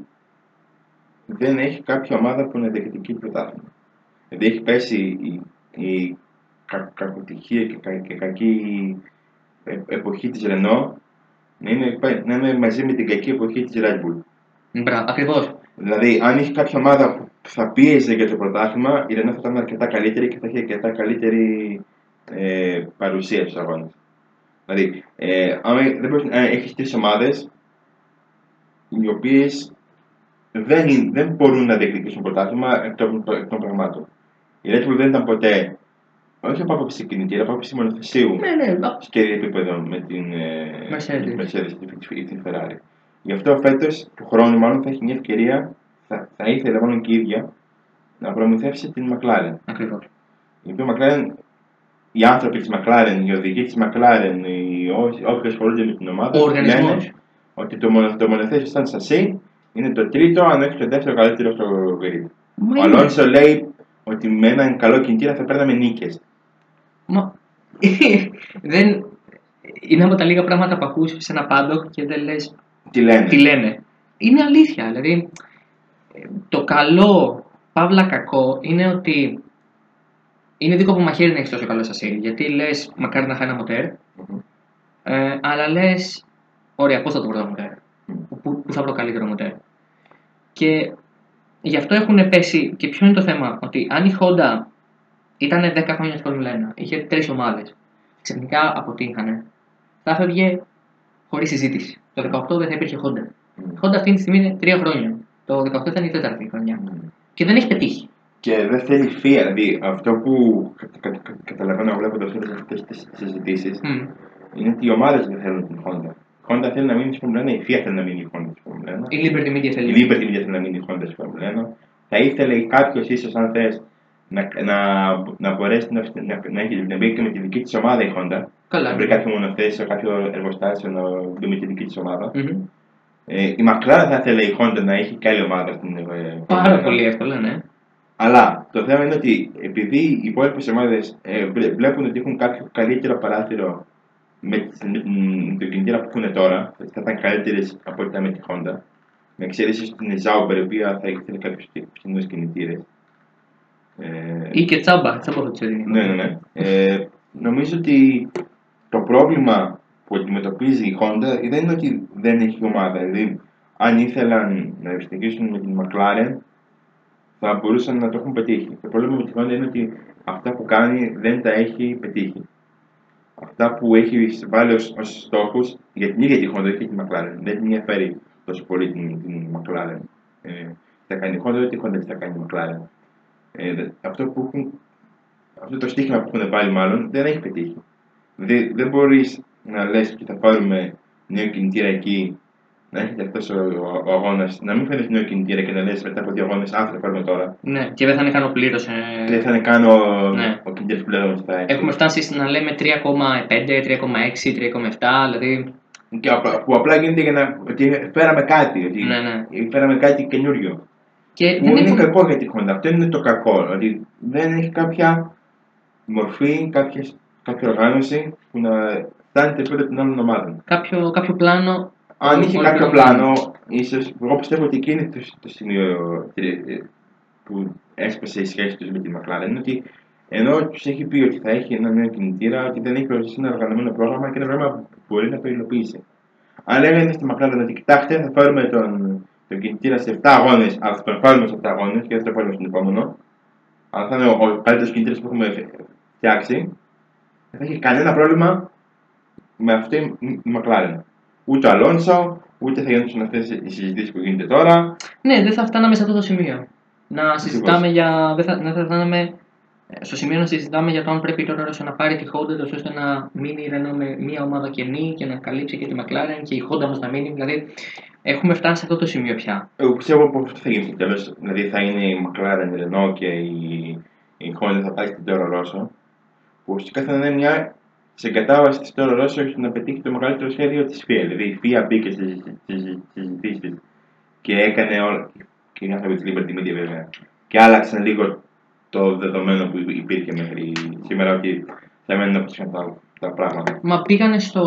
Speaker 2: δεν έχει κάποια ομάδα που να διεκδικεί το πρωτάθλημα. Δηλαδή έχει πέσει η, η κα, κακοτυχία και, κα, και κακή εποχή της Renault να είναι, να είναι μαζί με την κακή εποχή της Red Bull.
Speaker 1: Μπράβο, ακριβώς.
Speaker 2: Δηλαδή αν είχε κάποια ομάδα που θα πίεζε για το πρωτάθλημα, η Renault θα ήταν αρκετά καλύτερη και θα είχε αρκετά καλύτερη ε, παρουσία στους αγώνες. Δηλαδή, ε, αν ε, έχεις τρεις ομάδες οι οποίες δεν, δεν μπορούν να διεκδικήσουν πρωτάθλημα εκ των, εκ των πραγμάτων. Η Red Bull δεν ήταν ποτέ, όχι από άποψη κινητήρα, από άποψη μονοθεσίου
Speaker 1: ναι, ναι,
Speaker 2: σε ίδιο επίπεδο με την ε,
Speaker 1: Mercedes.
Speaker 2: Mercedes ή την Ferrari. Γι' αυτό φέτος, του χρόνου, μάλλον θα έχει μια ευκαιρία, θα, θα ήθελε μάλλον και η ίδια, να προμηθεύσει την McLaren.
Speaker 1: Ακριβώς.
Speaker 2: Η οποία McLaren, οι άνθρωποι της McLaren, οι οδηγοί της McLaren, οι όποιοι ασχολούνται με την ομάδα, λένε ότι το, μονο, το μονοθέσιο σαν σασί είναι το τρίτο, αν όχι το δεύτερο καλύτερο στο grid. Ο Αλόνσο λέει ότι με έναν καλό κινητήρα θα παίρναμε νίκες.
Speaker 1: Μα δεν... είναι από τα λίγα πράγματα που ακούς σε ένα πάντοκ και δεν λες
Speaker 2: τι λένε.
Speaker 1: τι λένε. Είναι αλήθεια. Δηλαδή, το καλό, παύλα κακό, είναι ότι είναι δίκοπο μαχαίρι να έχεις τόσο καλό σασί. Γιατί λες, μακάρι να είχα ένα μοτέρ, mm-hmm. ε, αλλά λες, ωραία, πώς θα το βρω το μοτέρ. Mm. Πού, πού θα βρω καλύτερο μοτέρ. Και γι' αυτό έχουν πέσει. Και ποιο είναι το θέμα, ότι αν η Honda ήταν δέκα χρόνια στη Φόρμουλα ένα, είχε τρεις ομάδες, ξαφνικά αποτύχανε, θα έφευγε χωρίς συζήτηση. Το δεκαοκτώ δεν θα υπήρχε Honda. Η Honda αυτή τη στιγμή είναι τρία χρόνια. Το δεκαοκτώ ήταν η τέταρτη χρονιά. Mm. Και δεν έχει πετύχει.
Speaker 2: Και δεν θέλει φία. Δηλαδή, αυτό που κα, κα, κα, καταλαβαίνω βλέποντα αυτές τις συζητήσεις mm. είναι ότι οι ομάδες δεν θέλουν την Honda. Η Honda θέλει να μείνει στη Φόρμουλα ένα, η Fiat θέλει να μείνει η Honda στη Φόρμουλα ένα.
Speaker 1: Η Liberty Media θέλει.
Speaker 2: Η Liberty Media θέλει να μείνει η Honda στη Φόρμουλα ένα. Θα ήθελε κάποιο ίσως, αν θες, να, να, να μπορέσει να, να, να έχει να μπει και με τη δική της ομάδα η Honda.
Speaker 1: Καλά.
Speaker 2: Να βρει κάποιο μονοθέσιο, κάποιο εργοστάσιο να μπει με τη δική της ομάδα.
Speaker 1: Mm-hmm.
Speaker 2: Ε, η McLaren θα ήθελε η Honda να έχει και άλλη ομάδα στην ε,
Speaker 1: Πάρα πολύ εύκολα, ναι.
Speaker 2: Αλλά το θέμα είναι ότι επειδή οι υπόλοιπες ομάδες ε, βλέπουν ότι έχουν κάποιο καλύτερο παράθυρο με το κινητήρα που έχουν τώρα, θα ήταν καλύτερες από ό,τι ήταν με τη Honda. Με εξαίρεση την Sauber, η οποία θα ήθελε κάποιους κοινούς κινητήρες.
Speaker 1: Ε, ή και τσάμπα, τσάμπα θα τους έδινε.
Speaker 2: Ναι, ναι, ναι. Ε, νομίζω ότι το πρόβλημα που αντιμετωπίζει η Honda δεν είναι ότι δεν έχει ομάδα. Δηλαδή, αν ήθελαν να ευστοιχήσουν με την McLaren, θα μπορούσαν να το έχουν πετύχει. Το πρόβλημα με τη Honda είναι ότι αυτά που κάνει δεν τα έχει πετύχει. Αυτά που έχει βάλει ως, ως στόχους για την ίδια τη Honda και τη McLaren. Δεν την ενδιαφέρει τόσο πολύ την, την McLaren. Ε, θα κάνει η Honda, δεν τη Honda θα κάνει η McLaren. Ε, αυτό, που έχουν, αυτό το στοίχημα που έχουν βάλει μάλλον δεν έχει πετύχει. Δεν, δεν μπορείς να λες ότι θα πάρουμε νέο κινητήρα εκεί, να έχετε αυτός ο, ο, ο αγώνας, να μην φέρεις νέο κινητήρα και να λες μετά από δύο αγώνες, αν θα το πάρουμε τώρα.
Speaker 1: Ναι, και δεν θα είναι καν ο πλήρως. Ε...
Speaker 2: Και δεν θα είναι καν ο, ναι. ο κινητήρας που λέμε ότι θα έχει.
Speaker 1: Έχουμε φτάσει να λέμε τρία κόμμα πέντε, τρία κόμμα έξι, τρία κόμμα επτά, δηλαδή.
Speaker 2: Και που απλά γίνεται για να. Ότι φέραμε κάτι. Ότι
Speaker 1: ναι, ναι.
Speaker 2: Φέραμε κάτι καινούριο.
Speaker 1: Και
Speaker 2: που είναι έχω... κακό για τη Honda. Αυτό είναι το κακό. Δηλαδή δεν έχει κάποια μορφή, κάποια, κάποια οργάνωση που να φτάνει τελικά την άλλη ομάδα.
Speaker 1: Κάποιο, κάποιο πλάνο.
Speaker 2: Αν είχε κάποιο πλάνο, ίσως. Εγώ πιστεύω ότι εκείνη το, το σημείο που έσπασε η σχέση του με τη McLaren είναι ότι ενώ του έχει πει ότι θα έχει ένα νέο κινητήρα, ότι δεν έχει προωθήσει ένα οργανωμένο πρόγραμμα και ένα πρόγραμμα που μπορεί να το υλοποιήσει. Αν λέγανε στη McLaren ότι κοιτάξτε, θα πάρουμε τον, τον κινητήρα σε επτά αγώνες, αλλά θα τον πάρουμε σε επτά αγώνες και δεν θα το πάρουμε στον επόμενο, αλλά θα είναι ο, ο καλύτερος κινητήρας που έχουμε φτιάξει, δεν θα έχει κανένα πρόβλημα με αυτή η McLaren. Ούτε ο Αλόνσο, ούτε θα γίνονταν αυτές οι συζητήσεις που γίνεται τώρα.
Speaker 1: Ναι, δεν θα φτάναμε σε αυτό το σημείο. Να συζητάμε για. Δεν θα, δεν θα φτάναμε στο σημείο να συζητάμε για το αν πρέπει τώρα να πάρει τη Honda ώστε να μείνει Renault με μια ομάδα καινή και να καλύψει και τη McLaren και η Honda μας να μείνει. Δηλαδή, έχουμε φτάσει σε αυτό το σημείο πια.
Speaker 2: Εγώ πιστεύω πως αυτό θα γίνει στο τέλος. Δηλαδή, θα είναι η McLaren, η Renault και η, η Honda θα πάει στην Toro Rosso. Που ουσιαστικά θα είναι μια συγκατάβαση της Toro Rosso ώστε να πετύχει το μεγαλύτερο σχέδιο της F I A. Δηλαδή, η F I A μπήκε στις συζητήσεις και έκανε όλα. Και οι άνθρωποι της Liberty Media βέβαια. Και άλλαξαν λίγο το δεδομένο που υπήρχε μέχρι σήμερα ότι θα μένουν να πετύχουν τα, τα πράγματα.
Speaker 1: Μα πήγανε στο.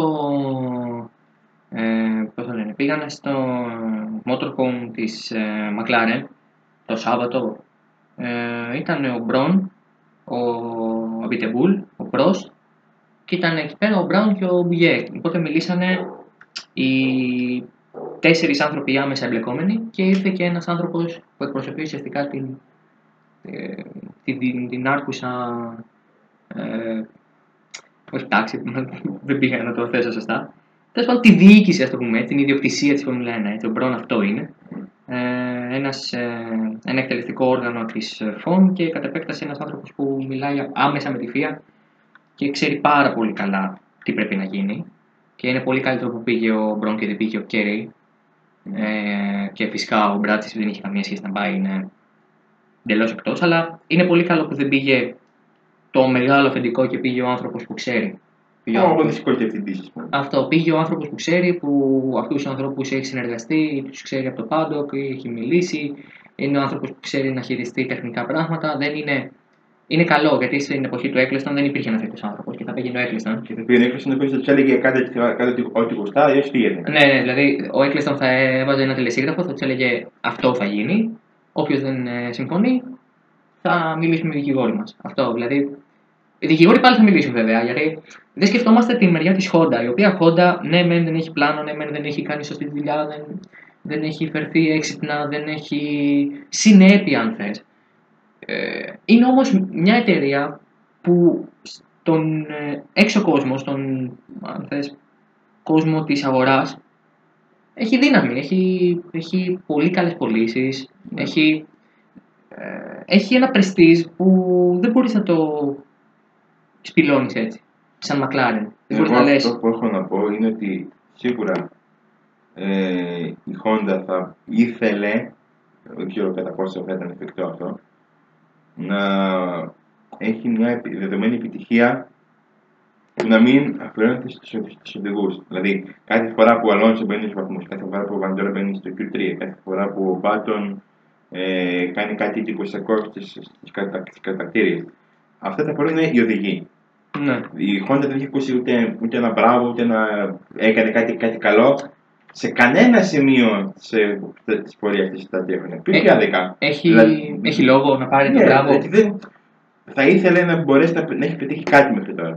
Speaker 1: Ε, πώς το λένε, πήγανε στο motorhome της ε, McLaren το Σάββατο. Ε, ήταν ο Μπρον, ο Abiteboul, ο Prost και ήταν εκεί πέρα ο Μπράουν και ο Μπιέ. Οπότε μιλήσανε οι τέσσερις άνθρωποι άμεσα εμπλεκόμενοι και ήρθε και ένας άνθρωπος που εκπροσωπεί ουσιαστικά την, ε, την, την, την άρκουσα. Ε, όχι τάξη, δεν πήγα να το θέσω σωστά. Τέλος πάντων, τη διοίκηση, ας το πούμε, την ιδιοκτησία της Φόρμουλα ένα. Έτσι, ο Μπρον αυτό είναι. Ε, ένας, ε, ένα εκτελεστικό όργανο της ΦΟΜ και κατ' επέκταση ένας άνθρωπος που μιλάει άμεσα με τη Φ I A και ξέρει πάρα πολύ καλά τι πρέπει να γίνει. Και είναι πολύ καλύτερο που πήγε ο Μπρον και δεν πήγε ο Κέρι. Ε, και φυσικά ο Μπράτσις δεν είχε καμία σχέση να πάει, είναι εντελώς εκτός. Αλλά είναι πολύ καλό που δεν πήγε το μεγάλο αφεντικό και πήγε ο άνθρωπος που ξέρει.
Speaker 2: Εγώ δεν σηκώθηκε ευθυντής.
Speaker 1: Αυτό, πήγε ο άνθρωπος που ξέρει, που αυτούς τους ανθρώπους έχει συνεργαστεί, τους ξέρει από το πάντοκ, έχει μιλήσει. Είναι ο άνθρωπος που ξέρει να χειριστεί τεχνικά πράγματα. Δεν είναι, είναι καλό γιατί στην εποχή του Ecclestone δεν υπήρχε ένας τέτοιος άνθρωπος και θα πήγαινε ο Ecclestone.
Speaker 2: Και θα πήγαινε ο Ecclestone ο οποίος θα τους έλεγε κάτι ό,τι γουστά, αλλιώς πήγαινε.
Speaker 1: Ναι, ναι, δηλαδή ο Ecclestone θα έβαζε ένα τελεσίγραφο, θα τους έλεγε αυτό θα γίνει. Όποιος δεν ε, συμφωνεί, θα μιλήσουμε με οι δικηγόροι μας. Αυτό δηλαδή. Οι δικηγόροι πάλι θα μιλήσουν βέβαια, γιατί δεν σκεφτόμαστε τη μεριά της Honda, η οποία Honda ναι, μεν δεν έχει πλάνο, ναι, μεν δεν έχει κάνει σωστή δουλειά, δεν, δεν έχει φερθεί έξυπνα, δεν έχει συνέπεια αν θες. Ε, είναι όμως μια εταιρεία που στον ε, έξω κόσμο, στον αν θες, κόσμο της αγοράς, έχει δύναμη, έχει, έχει πολύ καλές πωλήσεις,
Speaker 2: Ναι.
Speaker 1: έχει, ε, έχει ένα πρεστίζ που δεν μπορείς να το σπηλώνεις έτσι, σαν McLaren. Δεν μπορείς
Speaker 2: Εγώ
Speaker 1: να
Speaker 2: αυτό
Speaker 1: λες,
Speaker 2: που έχω να πω είναι ότι σίγουρα ε, η Honda θα ήθελε, δεν ξέρω κατά πόσο θα ήταν εφικτό αυτό, να έχει μια επι- δεδομένη επιτυχία που να μην αφιερώνεται στους οδηγούς. Δηλαδή, κάθε φορά που ο Αλόνσο μπαίνει στους βαθμούς, κάθε φορά που ο Βαντόρα μπαίνει στο κιου τρία, κάθε φορά που ο Μπάτον ε, κάνει κάτι εντυπωσιακό στις, στις, κατα, στις κατακτήριες. Αυτά τα πράγματα είναι οι οδηγοί.
Speaker 1: ναι,
Speaker 2: Η Honda δεν έχει ακούσει ούτε, ούτε ένα μπράβο, ούτε ένα έκανε κάτι, κάτι καλό σε κανένα σημείο τη πορεία τη τα τρία χρόνια. Πιο
Speaker 1: Ε,
Speaker 2: διάδικα.
Speaker 1: έχει,
Speaker 2: Δηλαδή,
Speaker 1: έχει λόγο να πάρει το
Speaker 2: ναι,
Speaker 1: μπράβο.
Speaker 2: δηλαδή δεν, θα ήθελε να μπορέσει να, να έχει πετύχει κάτι μέχρι τώρα.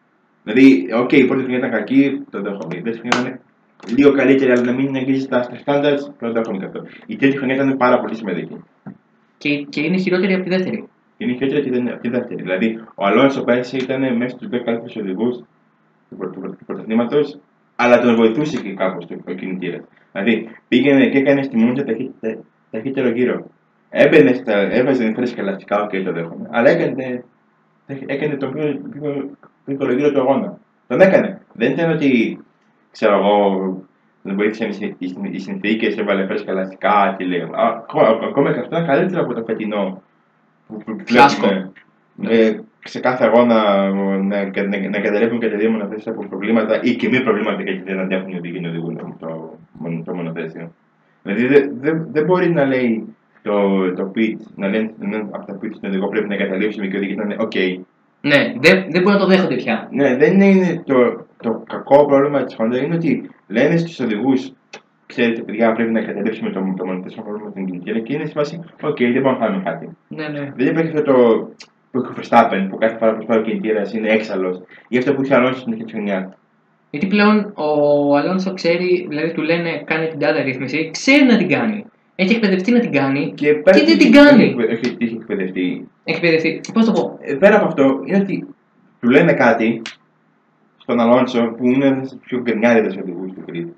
Speaker 2: Δηλαδή, οκ, okay, η πρώτη χρονιά ήταν κακή, το δέχομαι. Η δεύτερη χρονιά ήταν λίγο καλύτερη, αλλά να μην αγγίζει τα standards, το δέχομαι και αυτό. Η τρίτη χρονιά ήταν πάρα πολύ σημαντική.
Speaker 1: Και, και είναι χειρότερη από τη δεύτερη.
Speaker 2: Είναι χειρότερη και δεν- από τη δεύτερη. Δηλαδή, ο Αλόνσο πέρσι ήταν μέσα στου δέκα καλύτερου οδηγού του πρωτο- του πρωτο- πρωταθλήματο, αλλά τον βοηθούσε και κάπω ο κινητήρα. Δηλαδή, πήγαινε και έκανε στη Μούντζα ταχύτερο, ταχύτερο γύρο. Έμπαινε στα, έβαζε φρέσκα ελαστικά, οκ, το δέχομαι, αλλά έκανε, έκανε τον πιο, πιο γρήγορο γύρο του αγώνα. Τον έκανε. Δεν ήταν ότι, ξέρω εγώ, δεν βοήθησαν οι συνθήκε, έβαλε φρέσκα ελαστικά, τι λέω. Α, ακό- Ακόμα και αυτό είναι καλύτερο από το φετινό που που
Speaker 1: Φλάσκο.
Speaker 2: βλέπουμε ε, σε κάθε αγώνα να, να, να καταλήγουν και τα δύο μονοθέσια από προβλήματα ή και μη προβλήματα γιατί δεν αντέχουν οι οδηγοί να οδηγούν το, το, το μονοθέσιο. Δηλαδή δεν δε, δε μπορεί να λέει το, το pitch, να λένε από τα pitch στον οδηγό πρέπει να εγκαταλείψουμε και ο οδηγής να είναι OK.
Speaker 1: Ναι, δεν, δεν μπορούν να το δέχονται πια.
Speaker 2: Ναι, δεν είναι το, το κακό πρόβλημα της Honda, είναι ότι λένε στους οδηγούς ξέρετε, παιδιά, πρέπει να εγκαταλείψουμε το, το μονοθέσιο με την κινητήρα και είναι στη φάση, OK, δεν μπορούμε να κάνουμε κάτι.
Speaker 1: Ναι, ναι.
Speaker 2: Δεν υπάρχει αυτό το που έχει ο Verstappen που κάθε φορά που σπάει ο κινητήρα είναι έξαλλο. Γι' αυτό που είχε Αλόνσο στην αρχή τη χρονιά.
Speaker 1: Γιατί πλέον ο Αλόνσο ξέρει, δηλαδή του λένε κάνει την τάδε ρύθμιση, ξέρει να την κάνει. Έχει εκπαιδευτεί να την κάνει και,
Speaker 2: πέρα
Speaker 1: δεν
Speaker 2: ότι
Speaker 1: την κάνει.
Speaker 2: Έχει, έχει, έχει εκπαιδευτεί.
Speaker 1: Έχει εκπαιδευτεί. Πώ το πω.
Speaker 2: Ε, πέρα από αυτό, είναι ότι του λένε κάτι στον Αλόνσο που είναι ένα από του πιο γκρινιάριδε οδηγού του Κρήτη.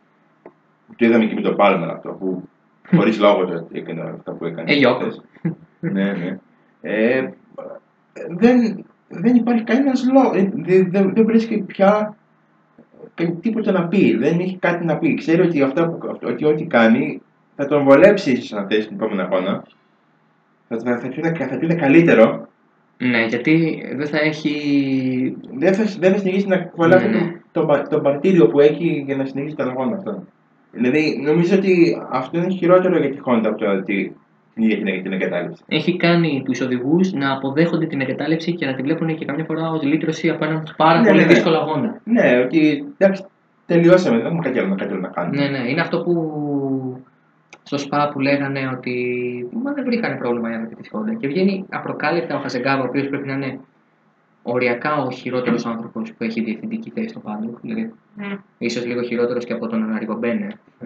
Speaker 2: Το είδαμε και με τον Πάλμερ αυτό που χωρί λόγο το έκανε αυτά που έκανε.
Speaker 1: Ε, γιόκο.
Speaker 2: Ναι, ναι. Ε, δεν, δεν υπάρχει κανένα λόγο. Ε, δεν, δεν, δεν βρίσκει πια τίποτα να πει. Δεν έχει κάτι να πει. Ξέρει ότι, αυτά που, ότι ό,τι κάνει θα τον βολέψει ίσως να θέσει την επόμενη αγώνα. Θα, θα, θα, του είναι, θα του είναι καλύτερο.
Speaker 1: Ναι, γιατί δεν θα έχει.
Speaker 2: Δεν θα, δεν θα συνεχίσει να βολεύει
Speaker 1: Ναι, ναι.
Speaker 2: το, το, το μαρτύριο που έχει για να συνεχίσει τον αγώνα αυτό. Δηλαδή νομίζω ότι αυτό είναι χειρότερο για τη Honda από το ότι την ίδια την, την εγκατάλειψη.
Speaker 1: Έχει κάνει του οδηγού να αποδέχονται την εγκατάλειψη και να τη βλέπουν και καμιά φορά ω λύτρωση από έναν πάρα
Speaker 2: Ναι,
Speaker 1: πολύ
Speaker 2: ναι, ναι.
Speaker 1: δύσκολο αγώνα.
Speaker 2: Ναι, ότι εντάξει, τελειώσαμε, δεν έχουμε κάτι άλλο, κάτι άλλο να κάνουμε.
Speaker 1: Ναι, ναι. Είναι αυτό που στο ΣΠΑ που λέγανε ότι μα δεν βρήκανε πρόβλημα οι άνθρωποι τη Honda. Και βγαίνει απροκάλυπτα ο Χασεγκάβα, ο οποίο πρέπει να είναι οριακά ο χειρότερο άνθρωπο που έχει διευθυντική θέση στο πάντο. Δηλαδή, mm. ίσω λίγο χειρότερο και από τον Αργομπένε.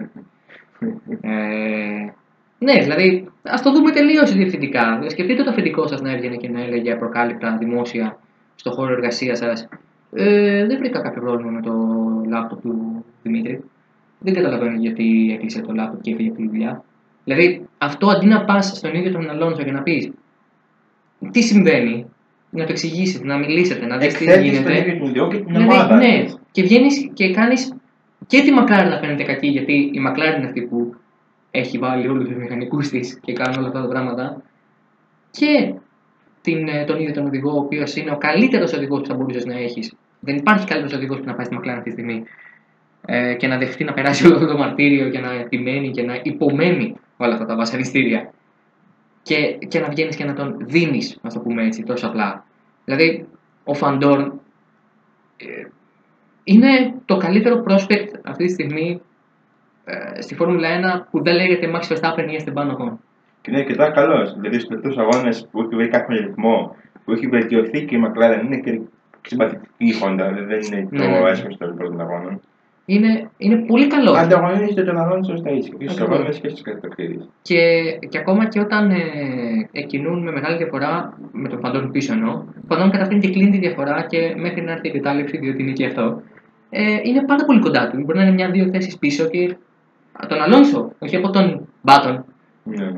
Speaker 1: ε, ναι, δηλαδή, α το δούμε τελείω διευθυντικά. Σκεφτείτε το αφεντικό σα να έβγαινε και να έλεγε απροκάλυπτα δημόσια στον χώρο εργασία σα. Ε, δεν βρήκα κάποιο πρόβλημα με το λάπτοπ του Δημήτρη. Δεν καταλαβαίνω γιατί έκλεισε το λάπτοπ και έφυγε από τη δουλειά. Δηλαδή, αυτό αντί να πα στον ίδιο τον Αλόνσο και να πει τι συμβαίνει, να το εξηγήσει, να μιλήσετε, να δει τι γίνεται.
Speaker 2: Εκθέτεις τον ίδιο και την
Speaker 1: Δηλαδή,
Speaker 2: ομάδα.
Speaker 1: ναι, και βγαίνει και κάνει και τη McLaren να φαίνεται κακή, γιατί η McLaren είναι αυτή που έχει βάλει όλου του μηχανικού τη και κάνουν όλα αυτά τα πράγματα. Και την, τον ίδιο τον οδηγό, ο οποίο είναι ο καλύτερο οδηγό που θα μπορούσε να έχει. Δεν υπάρχει καλύτερο οδηγό που να πάει στη McLaren αυτή τη στιγμή ε, και να δεχτεί να περάσει όλο αυτό το μαρτύριο και να επιμένει και να υπομένει όλα αυτά τα βασανιστήρια. Και, και να βγαίνει και να τον δίνει, να το πούμε έτσι, τόσο απλά. Δηλαδή, ο Φαντόρν ε, είναι το καλύτερο prospect αυτή τη στιγμή ε, στη Φόρμουλα ένα που δεν λέγεται Max Verstappen ή Esteban Ocon.
Speaker 2: Και είναι αρκετά καλό. Δηλαδή στου τελευταίου αγώνε που έχει βρει κάποιον ρυθμό, που έχει βελτιωθεί και η McLaren είναι και συμπαθητική η Honda, δεν είναι το
Speaker 1: ναι, ναι.
Speaker 2: έσχο των πρώτων αγώνων.
Speaker 1: είναι, είναι πολύ καλό.
Speaker 2: Ανταγωνίζεται τον Αλόνσο στα ίσια. Και στους
Speaker 1: Ακριβώς.
Speaker 2: αγώνες και στις κατακτήρες.
Speaker 1: Και, και ακόμα και όταν ε, εκκινούν με μεγάλη διαφορά, με τον Φαντών πίσω εννοώ, ο Φαντών καταφέρνει και κλείνει τη διαφορά και μέχρι να έρθει η κατάληψη, διότι είναι και αυτό, ε, είναι πάρα πολύ κοντά του. Μπορεί να είναι μια-δύο θέσεις πίσω και από τον Αλόνσο, όχι από τον Μπάτον.
Speaker 2: Ναι.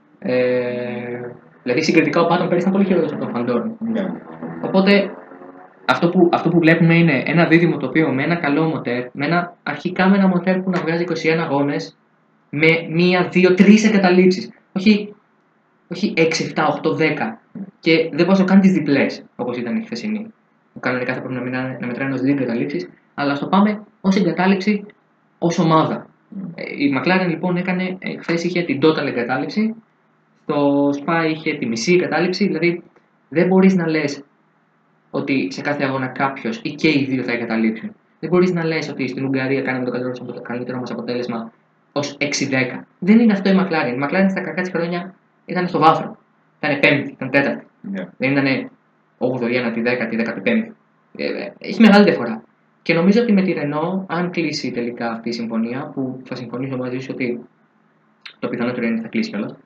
Speaker 1: Ε, δηλαδή συγκριτικά ο Μπάτον πέρυσι ήταν πολύ χειρότερος από τον Φαντών.
Speaker 2: Ναι.
Speaker 1: Οπότε αυτό που, αυτό που βλέπουμε είναι ένα δίδυμο το οποίο με ένα καλό μοτέρ, με ένα, αρχικά με ένα μοτέρ που να βγάζει είκοσι ένα αγώνες, με μία, δύο, τρεις εγκαταλείψεις. Όχι, όχι έξι, επτά, οκτώ, δέκα. Και δεν βάζω καν τις διπλές, όπως ήταν η χθεσινή. Κανονικά θα πρέπει να, μετράνε, να μετράνε ως δύο εγκαταλείψεις, αλλά στο πάμε ως εγκατάλειψη, ως ομάδα. Ε, η McLaren λοιπόν έκανε, ε, χθες είχε την total εγκατάλειψη, στο Spa είχε τη μισή εγκατάλειψη, δηλαδή δεν μπορείς να λες ότι σε κάθε αγώνα κάποιο ή και οι δύο θα εγκαταλείψουν. Δεν μπορεί να λες ότι στην Ουγγαρία κάναμε το καλύτερο μας αποτέλεσμα ως έξι δέκα. Δεν είναι αυτό η McLaren. Η McLaren στα κακά της χρόνια ήταν στο βάθρο. Ήταν πέμπτη, ήταν τέταρτη.
Speaker 2: Yeah.
Speaker 1: Δεν ήταν όγδοη, ένατη, δέκατη, δέκατη πέμπτη. Ε, έχει μεγάλη διαφορά. Και νομίζω ότι με τη Renault, αν κλείσει τελικά αυτή η συμφωνία, που θα συμφωνήσω μαζί σου ότι το πιθανότερο είναι ότι θα κλείσει κιόλας,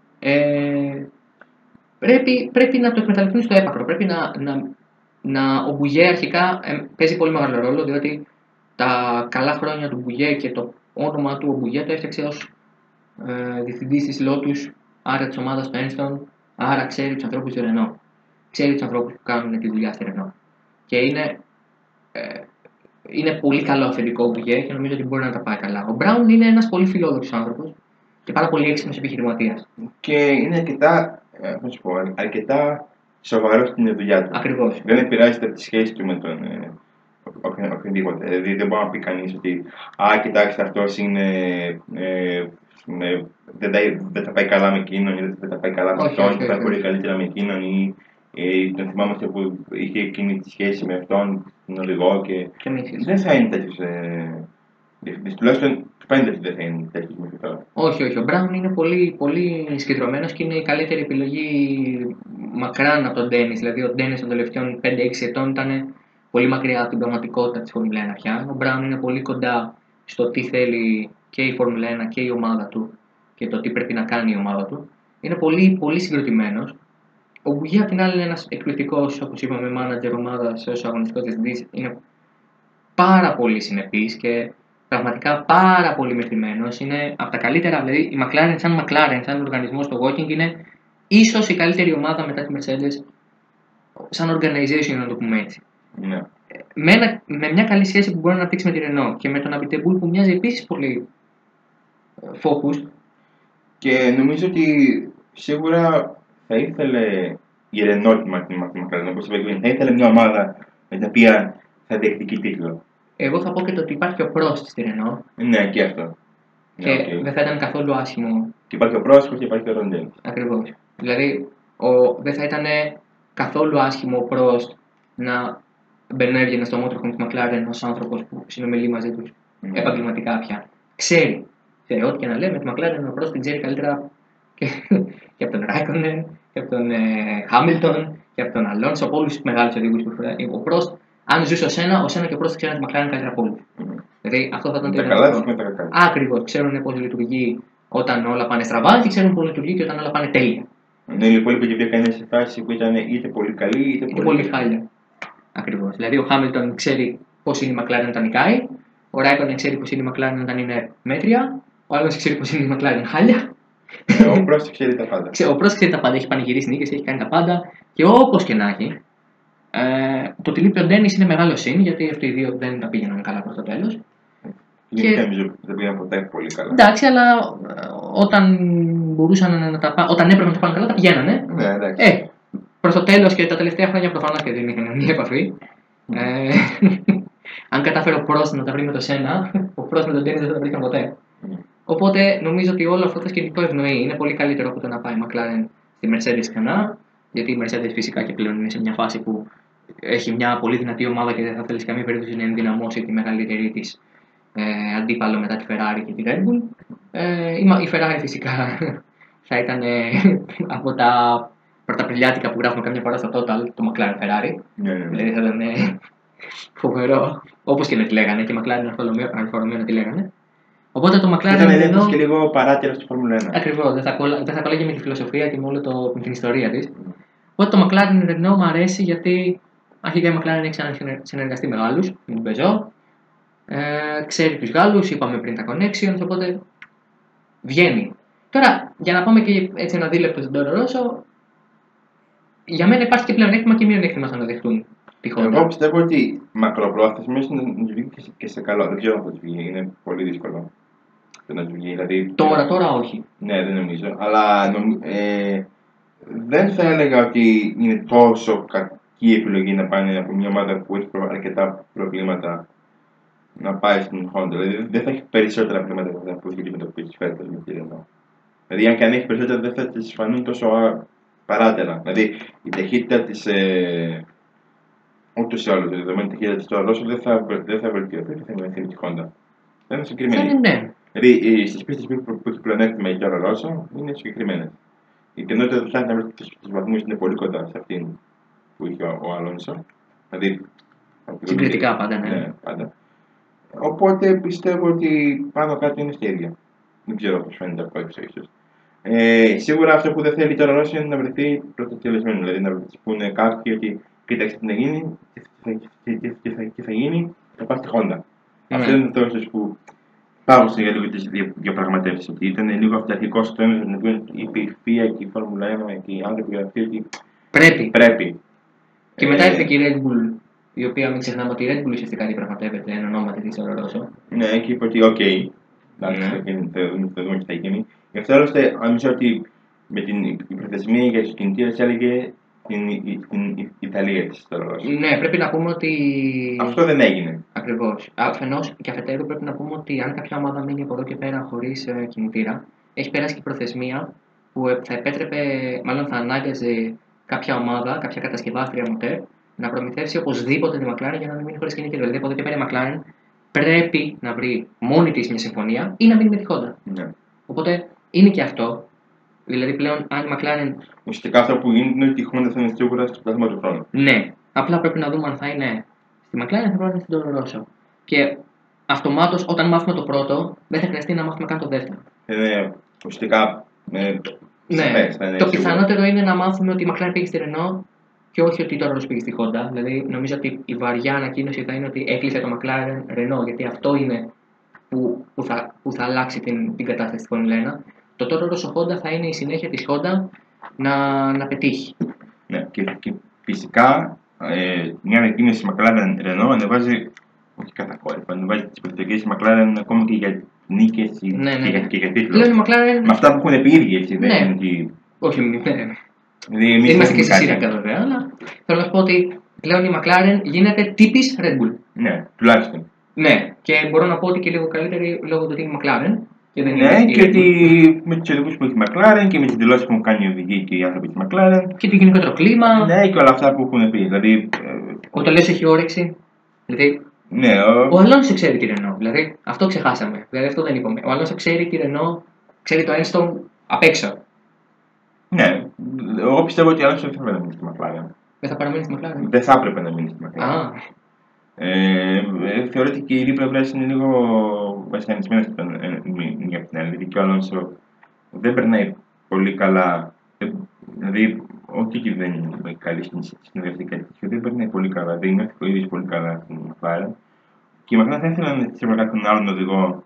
Speaker 1: ε, πρέπει, πρέπει να το εκμεταλλευτούν στο έπακρο. Πρέπει να, να, να, ο Μπουγιέ αρχικά ε, παίζει πολύ μεγάλο ρόλο, διότι τα καλά χρόνια του Μπουγιέ και το όνομα του ο Μπουγιέ το έφτιαξε ως ε, διευθυντής της Lotus, άρα της ομάδας του Ένστον, άρα ξέρει τους ανθρώπους του Renault. Ξέρει τους ανθρώπους που κάνουν τη δουλειά στη Renault. Και είναι, ε, είναι πολύ καλό αφεντικό ο Μπουγιέ και νομίζω ότι μπορεί να τα πάει καλά. Ο Μπράουν είναι ένας πολύ φιλόδοξος άνθρωπος και πάρα πολύ έξυπνος επιχειρηματίας.
Speaker 2: Και είναι αρκετά, ε, πώς πω, αρκετά σοβαρός στην δουλειά του.
Speaker 1: Ακριβώς.
Speaker 2: Δεν επηρεάζεται από τη σχέση του με τον ε, οποιονδήποτε. Δηλαδή δεν μπορεί να πει κανείς ότι «Α, κοιτάξτε, αυτός είναι, ε, ε, δεν, τα, δεν τα πάει καλά με εκείνον ή δεν τα πάει καλά με αυτόν, θα πάει πολύ καλύτερα με εκείνον» ή ε, τον θυμάμαι αυτό που είχε εκείνη τη σχέση με αυτόν, τον οδηγό και,
Speaker 1: και
Speaker 2: δεν θα είναι τέτοιος ε, διευθυντής. Τουλάχιστον φαίνεται ότι δεν θα είναι τέτοιος μέχρι τώρα.
Speaker 1: Όχι, όχι. Ο Μπράουν είναι πολύ, πολύ συγκεντρωμένος και είναι η καλύτερη επιλογή μακράν από τον Ντένις. Δηλαδή, ο Ντένις των τελευταίων πέντε έξι ετών ήταν πολύ μακριά από την πραγματικότητα της Φόρμουλα ένα πια. Ο Μπράουν είναι πολύ κοντά στο τι θέλει και η Φόρμουλα ένα και η ομάδα του και το τι πρέπει να κάνει η ομάδα του. Είναι πολύ, πολύ συγκροτημένος. Ο Μπουγιέ, απ' την άλλη, είναι ένας εκπληκτικός, όπως είπαμε, manager ομάδας ως αγωνιστικός διευθυντής. Είναι πάρα πολύ συνεπής και πραγματικά πάρα πολύ μετρημένος. Είναι από τα καλύτερα, δηλαδή η McLaren, σαν McLaren, σαν οργανισμό στο walking, είναι ίσως η καλύτερη ομάδα μετά τη Mercedes, σαν organization, να το πούμε έτσι.
Speaker 2: Yeah.
Speaker 1: Με, ένα, με μια καλή σχέση που μπορεί να αναπτύξει με τη Renault και με τον Abiteboul που μοιάζει επίσης πολύ focused.
Speaker 2: Και νομίζω ότι σίγουρα θα ήθελε η Renault τη McLaren, όπως είπα πριν, θα ήθελε μια ομάδα με την οποία θα διεκδικεί τίτλο.
Speaker 1: Εγώ θα πω και το ότι υπάρχει ο Prost στη Renault.
Speaker 2: Ναι, και αυτό.
Speaker 1: Και
Speaker 2: ναι, okay.
Speaker 1: δεν θα ήταν καθόλου άσχημο.
Speaker 2: Και υπάρχει ο Prost και υπάρχει ο Ron Dennis.
Speaker 1: Ακριβώς. Δηλαδή, ο, δεν θα ήταν καθόλου άσχημο ο Prost να μπαινέβγαινε στο motorhome της McLaren ως άνθρωπος που συνομιλεί μαζί τους mm. επαγγελματικά πια. Ξέρει. Ξέρει ό,τι και να λέμε, τη McLaren ο Prost την ξέρει καλύτερα και, και από τον Raikkonen, και από τον ε, Hamilton, και από τον Alonso, από όλους τους μεγάλους οδηγούς που φοράει. Ο Prost, αν ζούσε ως ένα, ως ένα και ο Prost ξέρει τη McLaren καλύτερα από όλους. Mm. Δηλαδή, αυτό θα ήταν
Speaker 2: το καλά και τα κακά.
Speaker 1: Ακριβώς. Ξέρουν πώς λειτουργεί όταν όλα πάνε στραβά και ξέρουν πώς λειτουργεί και όταν όλα πάνε τέλεια.
Speaker 2: Ναι, οι υπόλοιποι και πήγαν σε φάση που ήταν είτε πολύ καλή είτε,
Speaker 1: είτε πολύ χάλια. Ακριβώς. Δηλαδή, ο Hamilton ξέρει πώς είναι η McLaren όταν νικάει, ο Raikkonen ξέρει πώς είναι η McLaren όταν είναι μέτρια, ο άλλος ξέρει πώς είναι η McLaren χάλια.
Speaker 2: Ο Prost ξέρει τα πάντα.
Speaker 1: Ο Prost ξέρει τα πάντα. Έχει πανηγυρίσει νίκες, έχει κάνει τα πάντα και όπως και να έχει. Ε, το ότι λείπει ο Dennis είναι μεγάλο συν, γιατί αυτοί οι δύο δεν τα πήγαιναν καλά προς το τέλος.
Speaker 2: Και, και νομίζω δεν πήγαν ποτέ πολύ καλά.
Speaker 1: Εντάξει, αλλά όταν μπορούσαν να τα πάνε, όταν έπρεπε να τα πάνε καλά, τα πηγαίνανε.
Speaker 2: Ναι, εντάξει.
Speaker 1: Ε, προς το τέλος και τα τελευταία χρόνια προφανώς και δεν είχαν καμία επαφή. Mm. Ε, αν κατάφερε ο Prost να τα βρει με το Σένα, ο Prost με τον Dennis δεν θα τα βρήκαν ποτέ. Mm. Οπότε νομίζω ότι όλο αυτό το σκηνικό ευνοεί. Είναι πολύ καλύτερο από το να πάει η McLaren στη Mercedes ξανά, γιατί η Mercedes φυσικά και πλέον είναι σε μια φάση που έχει μια πολύ δυνατή ομάδα και δεν θα θέλει σε καμία περίπτωση να ενδυναμώσει τη μεγαλύτερη της ε, αντίπαλο μετά τη Ferrari και τη Red Bull. Ε, η Ferrari φυσικά θα ήταν ε, από τα πρωταπριλιάτικα που γράφουμε καμιά φορά στο Total, το McLaren Ferrari.
Speaker 2: Yeah, yeah.
Speaker 1: Δηλαδή θα ήταν ε, Φοβερό. Όπως και να τη λέγανε, και McLaren Αλφα Ρωμαίο να τη λέγανε. Οπότε το McLaren
Speaker 2: Ήταν
Speaker 1: Renault.
Speaker 2: ένταση και λίγο παράτερα στη Φόρμουλα ένα.
Speaker 1: Ακριβώς, δεν θα, κολλά, δεν θα κολλάγε με τη φιλοσοφία και με όλη την ιστορία της. Οπότε το McLaren Renault μου αρέσει γιατί αρχικά η McLaren έχει ξανασυνεργαστεί με Γάλλους, με την Peugeot. Ε, ξέρει τους Γάλλους, είπαμε πριν τα connections, οπότε βγαίνει. Τώρα, για να πάμε και έτσι ένα δίλεπτο στον Τόρο Ρώσο, για μένα υπάρχει και πλεονέκτημα και μειονέκτημα στο να δεχτούν τη Honda.
Speaker 2: Εγώ πιστεύω ότι μακροπρόθεσμα είναι να του βγει και σε καλό. Δεν ξέρω αν θα του βγει, είναι πολύ δύσκολο. Να του βγει, δηλαδή,
Speaker 1: τώρα, τώρα όχι.
Speaker 2: Ναι, δεν νομίζω. Αλλά νομ, ε, δεν θα έλεγα ότι είναι τόσο κακή επιλογή να πάνε από μια ομάδα που έχει αρκετά προβλήματα να πάει στην Honda. Δηλαδή δεν θα έχει περισσότερα προβλήματα που έχει αντιμετωπίσει φέτος με τη Renault. Δηλαδή, αν και αν έχει περισσότερα, δεν θα τη φανούν τόσο παράτερα. Δηλαδή, η ταχύτητα τη. Ε, ούτως ή άλλως, η δεδομένη ταχύτητα τη τώρα Ρώσο δεν θα, δεν θα βελτιωθεί, δεν θα μειωθεί με τη Honda. Δεν είναι συγκεκριμένη.
Speaker 1: Ναι.
Speaker 2: Δηλαδή, στι πίστε που έχει πλεονέκτημα η τώρα Ρώσο είναι συγκεκριμένε. Η κοινότητα του να βρει του βαθμού είναι πολύ κοντά σε αυτήν που είχε ο, ο Αλόνσο. Δηλαδή,
Speaker 1: συγκριτικά πάντα, ναι.
Speaker 2: ναι, πάντα. Οπότε πιστεύω ότι πάνω κάτω είναι στα ίδια. Δεν ξέρω πώ φαίνεται από έξω, ίσω. Ε, σίγουρα αυτό που δεν θέλει τώρα ο Ρώσο είναι να βρεθεί πρωτοτελεσμένο. Δηλαδή να πούνε κάποιοι ότι κοίταξε τι να γίνει και θα, και, και, και θα, και θα γίνει, θα πάει στη Honda. Ναι. Αυτό είναι το ίσω που πάγωσε για λίγο τι διαπραγματεύσει. Ότι ήταν λίγο αυταρχικό στο ένα με την είπε η Φία και η Φόρμουλα ένα και οι άνθρωποι αυτοί ότι
Speaker 1: πρέπει.
Speaker 2: πρέπει.
Speaker 1: Και μετά ήρθε και η Red Bull, η οποία μην ξεχνάμε ότι η Red Bull ουσιαστικά διαπραγματεύεται εν ονόματι τη τώρα Ρώσο.
Speaker 2: Ναι, και είπε ότι οκ, okay, εντάξει, θα δούμε τι θα γίνει. Γι' αυτό άλλωστε νομίζω ότι με την προθεσμία για του κινητήρε έλεγε την Ιταλία τη τώρα Ρώσο.
Speaker 1: Ναι, πρέπει να πούμε ότι.
Speaker 2: Αυτό δεν έγινε.
Speaker 1: Ακριβώς. Αφενός και αφετέρου πρέπει να πούμε ότι αν κάποια ομάδα μείνει από εδώ και πέρα χωρίς ε, κινητήρα, έχει περάσει και προθεσμία που θα επέτρεπε, μάλλον θα ανάγκαζε κάποια ομάδα, κάποια κατασκευάστρια μοτέρ, να προμηθεύσει οπωσδήποτε τη McLaren για να μην μείνει χωρίς κινητήρα. Δηλαδή από εδώ και πέρα η McLaren πρέπει να βρει μόνη της μια συμφωνία ή να μείνει με τη Honda.
Speaker 2: Ναι.
Speaker 1: Οπότε είναι και αυτό. Δηλαδή πλέον αν η McLaren.
Speaker 2: Ουσιαστικά αυτό που γίνεται είναι ότι η Honda θα είναι σίγουρα στο πλάθμα του χρόνου.
Speaker 1: Ναι. Απλά πρέπει να δούμε αν θα είναι στη McLaren θα πρέπει να είναι στην Toro Rosso. Και αυτομάτως όταν μάθουμε το πρώτο, δεν θα χρειαστεί να μάθουμε καν το δεύτερο.
Speaker 2: Είναι ουσιαστικά. Ε,
Speaker 1: ναι.
Speaker 2: Σαφές,
Speaker 1: το
Speaker 2: σίγουρα.
Speaker 1: πιθανότερο είναι να μάθουμε ότι η McLaren πήγε στη Renault και όχι ότι η Toro Rosso πήγε στη Honda. Δηλαδή νομίζω ότι η βαριά ανακοίνωση θα είναι ότι έκλεισε το McLaren Renault, γιατί αυτό είναι που, που, θα, που θα αλλάξει την, την κατάσταση στη Φόρμουλα ένα. Το Toro Rosso Honda θα είναι η συνέχεια της Honda να, να πετύχει.
Speaker 2: Ναι, και, και φυσικά ε, μια ανακοίνωση McLaren Renault ανεβάζει, όχι κατακόρυφα, ανεβάζει τις προσδοκίες της McLaren ακόμα και για νίκες
Speaker 1: ναι, ναι, ναι.
Speaker 2: και, για, και για τίτλο.
Speaker 1: McLaren...
Speaker 2: Με αυτά που έχουν πει ήδη, έτσι, δεν
Speaker 1: ναι.
Speaker 2: είναι ότι...
Speaker 1: Όχι, ναι.
Speaker 2: Δηλαδή,
Speaker 1: δεν είμαστε και στη Σύραγγα βέβαια, αλλά θέλω να σου πω ότι πλέον η McLaren γίνεται τύπης Red Bull.
Speaker 2: Ναι, τουλάχιστον.
Speaker 1: Ναι, και μπορώ να πω ότι και λίγο καλύτερη λόγω του ότι είναι McLaren. Και δεν
Speaker 2: ναι,
Speaker 1: είναι
Speaker 2: και ότι με τους οδηγούς που έχει η McLaren και με τις δηλώσεις που έχουν κάνει οι οδηγοί και οι άνθρωποι της McLaren.
Speaker 1: Και το γενικότερο κλίμα.
Speaker 2: Ναι, και όλα αυτά που έχουν πει. Δηλαδή,
Speaker 1: ο Τολές έχει όρεξη. Δηλαδή,
Speaker 2: ναι, ο
Speaker 1: ο Αλόνσο ξέρει τη Renault. Δηλαδή, αυτό ξεχάσαμε. Δηλαδή, αυτό δεν είπαμε. Ο Αλόνσο ξέρει τη Renault, ξέρει το Enstone απ' έξω.
Speaker 2: Ναι, εγώ πιστεύω ότι ο Αλόνσο δεν θα πρέπει να μείνει στη McLaren.
Speaker 1: Δεν θα παραμείνει στη McLaren.
Speaker 2: Δεν θα έπρεπε να μείνει στη McLaren.
Speaker 1: Α.
Speaker 2: Ε, θεωρώ ότι και οι δύο πλευρές είναι λίγο βασανισμένες από την μία από την άλλη. Δηλαδή και ο Αλόνσο δεν περνάει πολύ καλά. Δηλαδή, όχι και δεν είναι καλή στην συνεργαστική, δεν περνάει πολύ καλά. Δεν είναι ο ίδιος πολύ καλά στην McLaren. Και η McLaren θα ήθελα να κάποιον άλλον οδηγό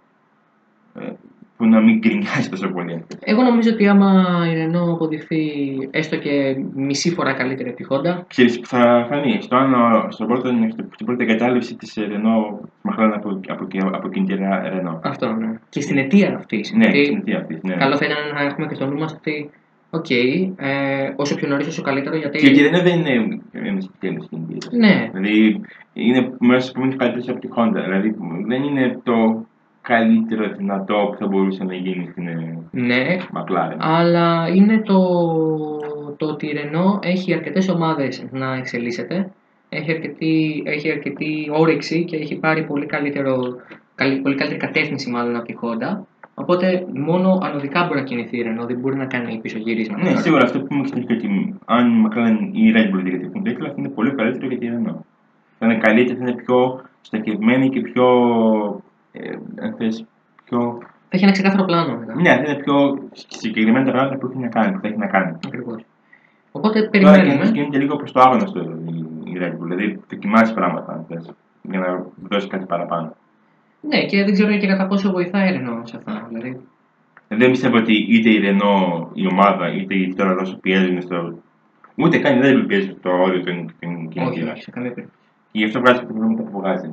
Speaker 2: που να μην γκρινιάζει τόσο πολύ.
Speaker 1: Εγώ νομίζω ότι άμα η Renault αποδειχθεί έστω και μισή φορά καλύτερη από τη Honda.
Speaker 2: Ξέρεις που θα φανεί. Στο άλλο, στο πρώτο, στην πρώτη εγκατάλειψη της Renault McLaren από, από, από κινητήρα Renault.
Speaker 1: Αυτό, ναι. Και στην αιτία αυτής.
Speaker 2: Ναι, και στην αιτία αυτής, ναι.
Speaker 1: Καλό θα ήταν να έχουμε και στο νου μας ότι οκ, okay, ε, όσο πιο νωρίς όσο καλύτερο, γιατί...
Speaker 2: Και η Renault δεν είναι ένας τέλος κινητήρας.
Speaker 1: Ναι.
Speaker 2: Δηλαδή είναι μέρος που είναι καλύτερος από τη Honda. Δηλαδή δεν είναι το καλύτερο δυνατό που θα μπορούσε να γίνει στην
Speaker 1: ναι,
Speaker 2: McLaren.
Speaker 1: Αλλά είναι το, το ότι η Renault έχει αρκετές ομάδες να εξελίσσεται, έχει αρκετή, έχει αρκετή όρεξη και έχει πάρει πολύ, καλύτερο, καλή, πολύ καλύτερη κατεύθυνση μάλλον από τη Honda. Οπότε μόνο ανωδικά μπορεί να κινηθεί η Renault, δεν μπορεί να κάνει πίσω γύρισμα.
Speaker 2: Ναι, σίγουρα αυτό που μου εξηγεί ότι αν η McLaren ή η Red Bull διεκδικούν τέτοια, είναι πολύ καλύτερο για τη Renault. Θα είναι καλύτερη, θα είναι πιο στοχευμένη και πιο. Ε, αν θες, πιο...
Speaker 1: Θα έχει ένα ξεκάθαρο πλάνο. Μετά.
Speaker 2: Ναι, θα είναι πιο συγκεκριμένα τα πράγματα που έχει να κάνει. Που θα έχει να κάνει.
Speaker 1: Ακριβώς. Οπότε περιμένουμε.
Speaker 2: Τώρα γίνεται λίγο προς το άγνωστο η Red Bull. Δηλαδή δοκιμάζει πράγματα, αν θες, για να δώσει κάτι παραπάνω.
Speaker 1: Ναι, και δεν ξέρω και κατά πόσο βοηθάει η Renault σε αυτά. Δηλαδή.
Speaker 2: Δεν πιστεύω ότι είτε η Renault η ομάδα είτε η τώρα Ρώσο πιέζουν στο. Ούτε καν δεν πιέζουν στο όριο των κινητήρων.
Speaker 1: Όχι, όχι, σε καμία περίπτωση.
Speaker 2: Γι' αυτό βγάζει τα προβλήματα που βγάζει.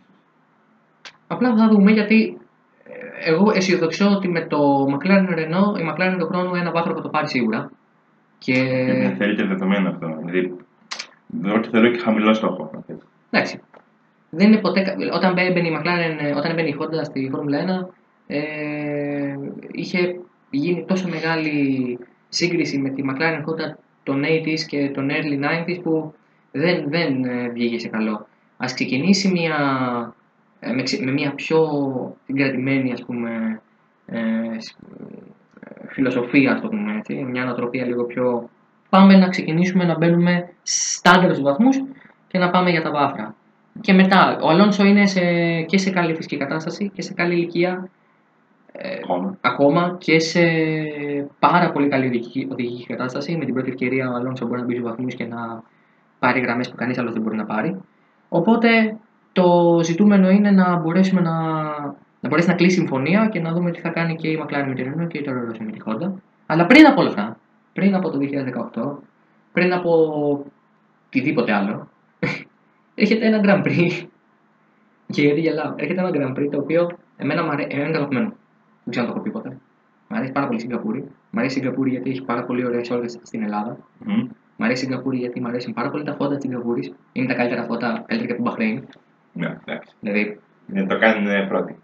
Speaker 1: Απλά θα δούμε γιατί εγώ αισιοδοξώ ότι με το McLaren Renault η McLaren του χρόνου ένα βάθρο θα το πάρει σίγουρα. Και...
Speaker 2: Πρέπει να θεωρείται δεδομένο αυτό. Δηλαδή, το θεωρώ και χαμηλό στόχο.
Speaker 1: Εντάξει. Δεν είναι ποτέ... Όταν μπαίνει η McLaren, όταν μπαίνει η Honda στη Φόρμουλα ένα, ε, είχε γίνει τόσο μεγάλη σύγκριση με τη McLaren Honda των ογδόντα και των early ενενήντα που δεν, δεν βγήκε σε καλό. Ας ξεκινήσει μια, με, με μια πιο συγκρατημένη, ας πούμε, ε, φιλοσοφία, ας το πούμε έτσι, μια ανατροπία λίγο πιο... Πάμε να ξεκινήσουμε να μπαίνουμε στάνταρ στους βαθμούς και να πάμε για τα βάθρα. Και μετά, ο Αλόνσο είναι σε, και σε καλή φυσική κατάσταση και σε καλή ηλικία ε, ακόμα και σε πάρα πολύ καλή οδηγική, οδηγική κατάσταση. Με την πρώτη ευκαιρία ο Αλόνσο μπορεί να μπει στους βαθμούς και να πάρει γραμμές που κανείς άλλος δεν μπορεί να πάρει. Οπότε το ζητούμενο είναι να μπορέσουμε να, να μπορέσει να κλείσει συμφωνία και να δούμε τι θα κάνει και η McLaren με την Renault και η Toro Rosso με τη Honda. Αλλά πριν από όλα αυτά, πριν από το δύο χιλιάδες δεκαοκτώ, πριν από οτιδήποτε άλλο, έρχεται ένα Grand Prix. Και γιατί γελάω, έρχεται ένα Grand Prix το οποίο εμένα μου αρέσει, είναι αγαπημένο. Δεν ξέρω αν το έχω πει ποτέ. Μ' αρέσει πάρα πολύ η Σιγκαπούρη. Μ' αρέσει η Σιγκαπούρη γιατί έχει πάρα πολύ ωραίες ώρες στην Ελλάδα. Mm. Μ' αρέσει η Σιγκαπούρη γιατί μ' αρέσουν πάρα πολύ τα φώτα της Σιγκαπούρης. Είναι τα καλύτερα φώτα, καλύτερα και από τον Μπαχρέιν.
Speaker 2: Ναι, εντάξει.
Speaker 1: Δηλαδή.
Speaker 2: Δεν το κάνουν πρώτοι.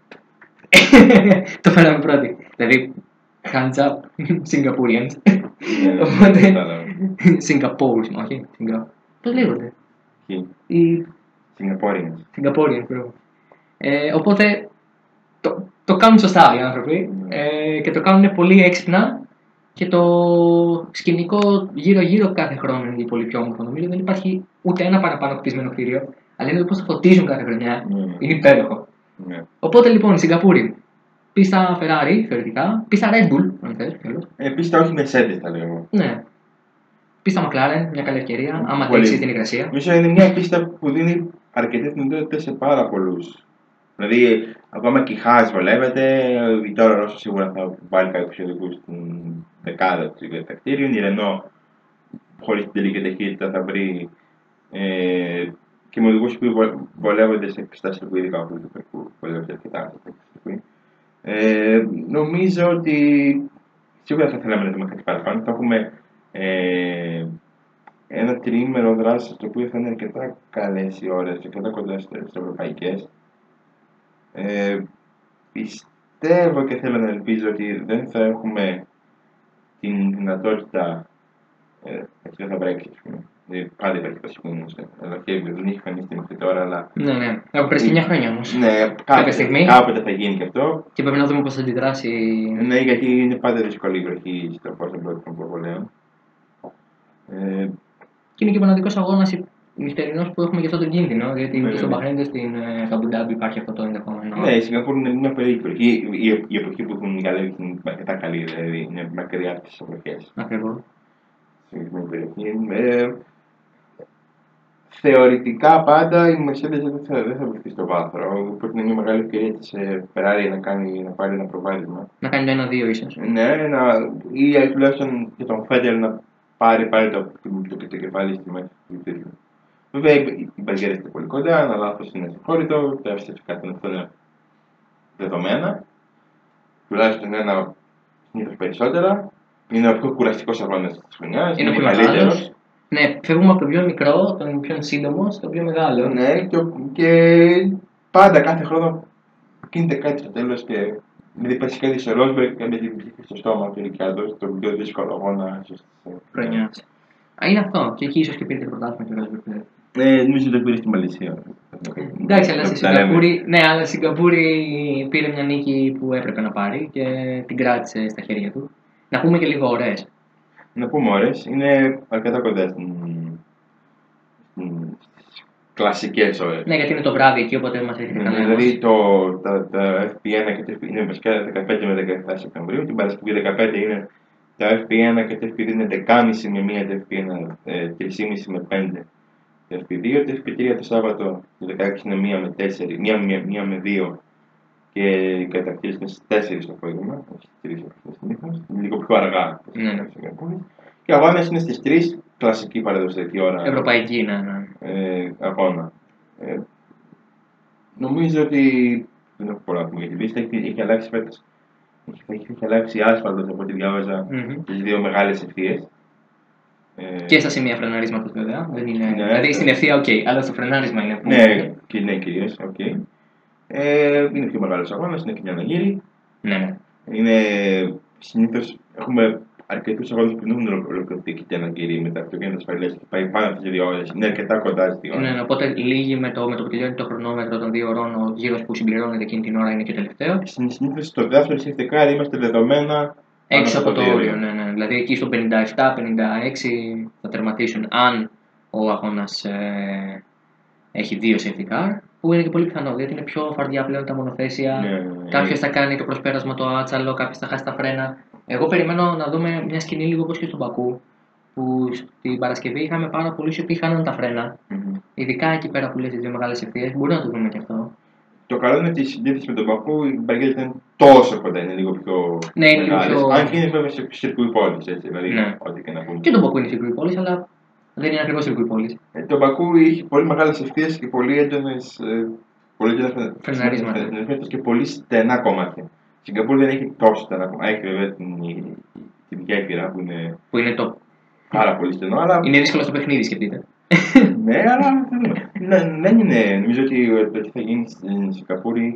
Speaker 1: Το φέραμε πρώτοι. Δηλαδή, hands up, Singaporeans. Οπότε. Singaporeans, όχι. Πώς λέγονται.
Speaker 2: Οι Singaporeans.
Speaker 1: Singaporeans, μπράβο. Ε, οπότε το, το κάνουν σωστά οι άνθρωποι mm. ε, και το κάνουν πολύ έξυπνα και το σκηνικό γύρω-γύρω κάθε χρόνο είναι πολύ πιο όμορφο. Νομίζω δεν υπάρχει ούτε ένα παραπάνω κτισμένο κτίριο, αλλά είναι πώς το φωτίζουν κάθε χρονιά. Mm. Είναι υπέροχο. Mm. Οπότε λοιπόν η Σιγκαπούρη, πίστα Ferrari θεωρητικά, πίστα Red Bull, αν θες.
Speaker 2: Ε, πίστα όχι Mercedes θα λέω.
Speaker 1: Ναι. Πίστα McLaren, μια καλή ευκαιρία, άμα αντέξει την υγρασία.
Speaker 2: Νομίζω είναι μια πίστα που δίνει αρκετές δυνατότητες σε πάρα πολλούς. Δηλαδή, ακόμα και η Haas βολεύεται, η Toro Rosso σίγουρα θα βάλει κάποιους οδηγούς στην δεκάδα του για τα κτίριο. Η Renault, χωρίς την τελική ταχύτητα, θα βρει ε, και με οδηγούς που βολεύονται σε πιστά σερκουίδικα που βολεύονται αρκετά. Ε, νομίζω ότι σίγουρα θα θέλαμε να δούμε κάτι παραπάνω. Θα έχουμε ε, ένα τριήμερο δράση το οποίο θα είναι αρκετά καλές οι ώρες, αρκετά κοντά στις ευρωπαϊκές. Ε, πιστεύω και θέλω να ελπίζω ότι δεν θα έχουμε την δυνατότητα ε, έτσι δεν θα βρέξει, ας πούμε. Δηλαδή, πάντα υπάρχει το συγκεκριμένος, αλλά και δεν έχει εμφανιστεί μέχρι τώρα, αλλά...
Speaker 1: Ναι, ναι, από πριν μια χρόνια όμως.
Speaker 2: Ναι, κάποια στιγμή. Κάποτε θα γίνει και αυτό.
Speaker 1: Και πρέπει να δούμε πώς θα αντιδράσει...
Speaker 2: Ναι, γιατί είναι πάντα δύσκολη η βροχή στο φως των πρώτων προβολέων. Ε,
Speaker 1: και είναι και ο μοναδικός αγώνας νυχτερινός που έχουμε και αυτό τον κίνδυνο, γιατί ούτε στον Μπαχρέιν είτε στην Αμπουντάμπι υπάρχει αυτό το ενδεχόμενο.
Speaker 2: Ναι, η Σιγκαπούρη είναι μια περίεργη εποχή. Η, η εποχή που έχουν διαλέξει είναι αρκετά καλή, δηλαδή είναι μακριά από τις εποχές.
Speaker 1: Ακριβώς.
Speaker 2: Συγκεκριμένη περιοχή. Ε, θεωρητικά πάντα η Mercedes δεν θα, δεν θα βρεθεί στο βάθρο. Πρέπει να είναι μια μεγάλη ευκαιρία της Ferrari να, κάνει, να πάρει ένα προβάδισμα.
Speaker 1: Να κάνει το ένα δύο ίσως.
Speaker 2: Ναι, να, ή τουλάχιστον και τον Φέντελ να πάρει πάλι το, το, το, το κεφάλι στη μέση του τίτλου. Βέβαια η μπαγκέρα είναι πολύ κοντά, ένα λάθος είναι συγχώρητο, τα ευστατικά είναι αυτό είναι δεδομένα. Τουλάχιστον ένα συνήθως περισσότερα. Είναι ο πιο κουραστικός αγώνας της χρονιάς.
Speaker 1: Είναι ο πιο μεγάλος. Ναι, φεύγουμε από το πιο μικρό, τον πιο σύντομο, στο πιο μεγάλο.
Speaker 2: Ναι, και, και πάντα κάθε χρόνο κινείται κάτι στο τέλος και με την κάτι στο Ρόσμπεργκ και με την ψυχή στο στόμα του Ρικιάρντο, το πιο δύσκολο αγώνα της
Speaker 1: χρονιάς. Α, είναι αυτό. Και εκεί ίσως και πήρε το πρωτάθλημα του Ρόσμπεργκ.
Speaker 2: Ε, νομίζω ότι το πήρε στη Μαλαισία.
Speaker 1: Εντάξει, αλλά στη Σιγκαπούρη, ναι, αλλά στη Σιγκαπούρη πήρε μια νίκη που έπρεπε να πάρει και την κράτησε στα χέρια του. Να πούμε και λίγο ωραίες.
Speaker 2: Να πούμε ώρες, είναι αρκετά κοντά στην, στην, κλασικές ώρες.
Speaker 1: Ναι, γιατί είναι το βράδυ εκεί, οπότε μας έρχεται κανένα.
Speaker 2: Δηλαδή το, τα, τα εφ πι ένα και τα εφ πι είναι βασικά δεκαπέντε με δεκαεπτά Σεπτεμβρίου, την Παρασκευή δεκαπέντε είναι τα εφ πι ένα και τα εφ πι δύο είναι δεκάμιση με μία, τα εφ πι ένα τρία και μισή με πέντε, τα εφ πι δύο, τα εφ πι τρία το Σάββατο το δεκαέξι είναι μία με τέσσερα, μία, μία, μία με δύο και οι κατακτήσεις είναι στις τέσσερις το απόγευμα, στις τρεις συνήθως, λίγο πιο αργά.
Speaker 1: Ναι, ναι.
Speaker 2: Και ο αγώνας είναι στις τρεις, κλασική παραδοσιακή ώρα.
Speaker 1: Ευρωπαϊκή, ναι, ναι.
Speaker 2: Ε, αγώνα. Ε, νομίζω ότι δεν έχω πολλά να πούμε για τη λίστα. Έχει, έχει αλλάξει φέτος. Έχει, έχει, έχει αλλάξει άσφαλτος από ό,τι διάβαζα
Speaker 1: Mm-hmm.
Speaker 2: τις δύο μεγάλες ευθείες. Ε,
Speaker 1: και στα σημεία φρεναρίσματος βέβαια. Δεν είναι...
Speaker 2: ναι,
Speaker 1: δηλαδή στην ευθεία, οκ, okay, αλλά στο φρενάρισμα είναι.
Speaker 2: Ναι, και, ναι κυρίως, οκ. Okay. Ε, είναι πιο μεγάλος αγώνας, είναι και μια αναγύρη.
Speaker 1: Ναι, ναι.
Speaker 2: Είναι συνήθως έχουμε αρκετούς αγώνες που δεν έχουν ολοκληρωθεί και αναγύρη με τα αυτοκίνητα ασφαλείας και πάει πάνω από τις δύο ώρες. Είναι αρκετά κοντά στις δύο ώρες.
Speaker 1: Ναι, ναι, οπότε λίγοι με το, με το που τελειώνει το χρονόμετρο των δύο ώρων, ο γύρος που συμπληρώνεται εκείνη την ώρα είναι και ο τελευταίο.
Speaker 2: Συνήθως στο δεύτερο σιφτεκάρι είμαστε δεδομένα
Speaker 1: έξω από το όριο. Ναι, ναι. Δηλαδή εκεί στο πενήντα επτά πενήντα έξι θα τερματίσουν αν ο αγώνας ε, έχει δύο safety car, που είναι και πολύ πιθανό, διότι είναι πιο φαρδιά πλέον τα μονοθέσια.
Speaker 2: Ναι, ναι.
Speaker 1: Κάποιος θα κάνει το προσπέρασμα το άτσαλο, κάποιος θα χάσει τα φρένα. Εγώ περιμένω να δούμε μια σκηνή λίγο όπως και στον Μπακού, που στην Παρασκευή είχαμε πάρα πολλούς οι οποίοι χάναν τα φρένα.
Speaker 2: Mm-hmm.
Speaker 1: Ειδικά εκεί πέρα που λες τις δύο μεγάλες ευθείες, μπορεί να το δούμε και αυτό.
Speaker 2: Το καλό είναι ότι η συντήρηση με τον Μπακού, οι μπαγκέτες δεν είναι τόσο κοντά, είναι λίγο πιο
Speaker 1: ναι, είναι
Speaker 2: μεγάλες.
Speaker 1: πιο...
Speaker 2: Αν και είναι βέβαια σε σιρκούι πόλης, έτσι, δηλαδή,
Speaker 1: ναι.
Speaker 2: ό,τι και να πούμε.
Speaker 1: Και το Μπακού είναι σιρκούι πόλης, αλλά δεν είναι ακριβώς σιρκούι πόλης.
Speaker 2: Ε, το Μπακού είχε πολύ μεγάλες ευθείες και πολύ έντονες, ε, πολύ έντονα
Speaker 1: φρεναρίσματα
Speaker 2: και πολύ στενά κομμάτια. Η Σιγκαπούρη δεν έχει τόσο στενά κομμάτια, έχει βέβαια την, την γέφυρα που είναι,
Speaker 1: που είναι το...
Speaker 2: πάρα πολύ στενό, αλλά...
Speaker 1: είναι δύσκολο στο παιχνίδι, σκεφτείτε.
Speaker 2: ναι, αλλά δεν είναι, νομίζω ότι το τι θα γίνει στην Σιγκαπούρη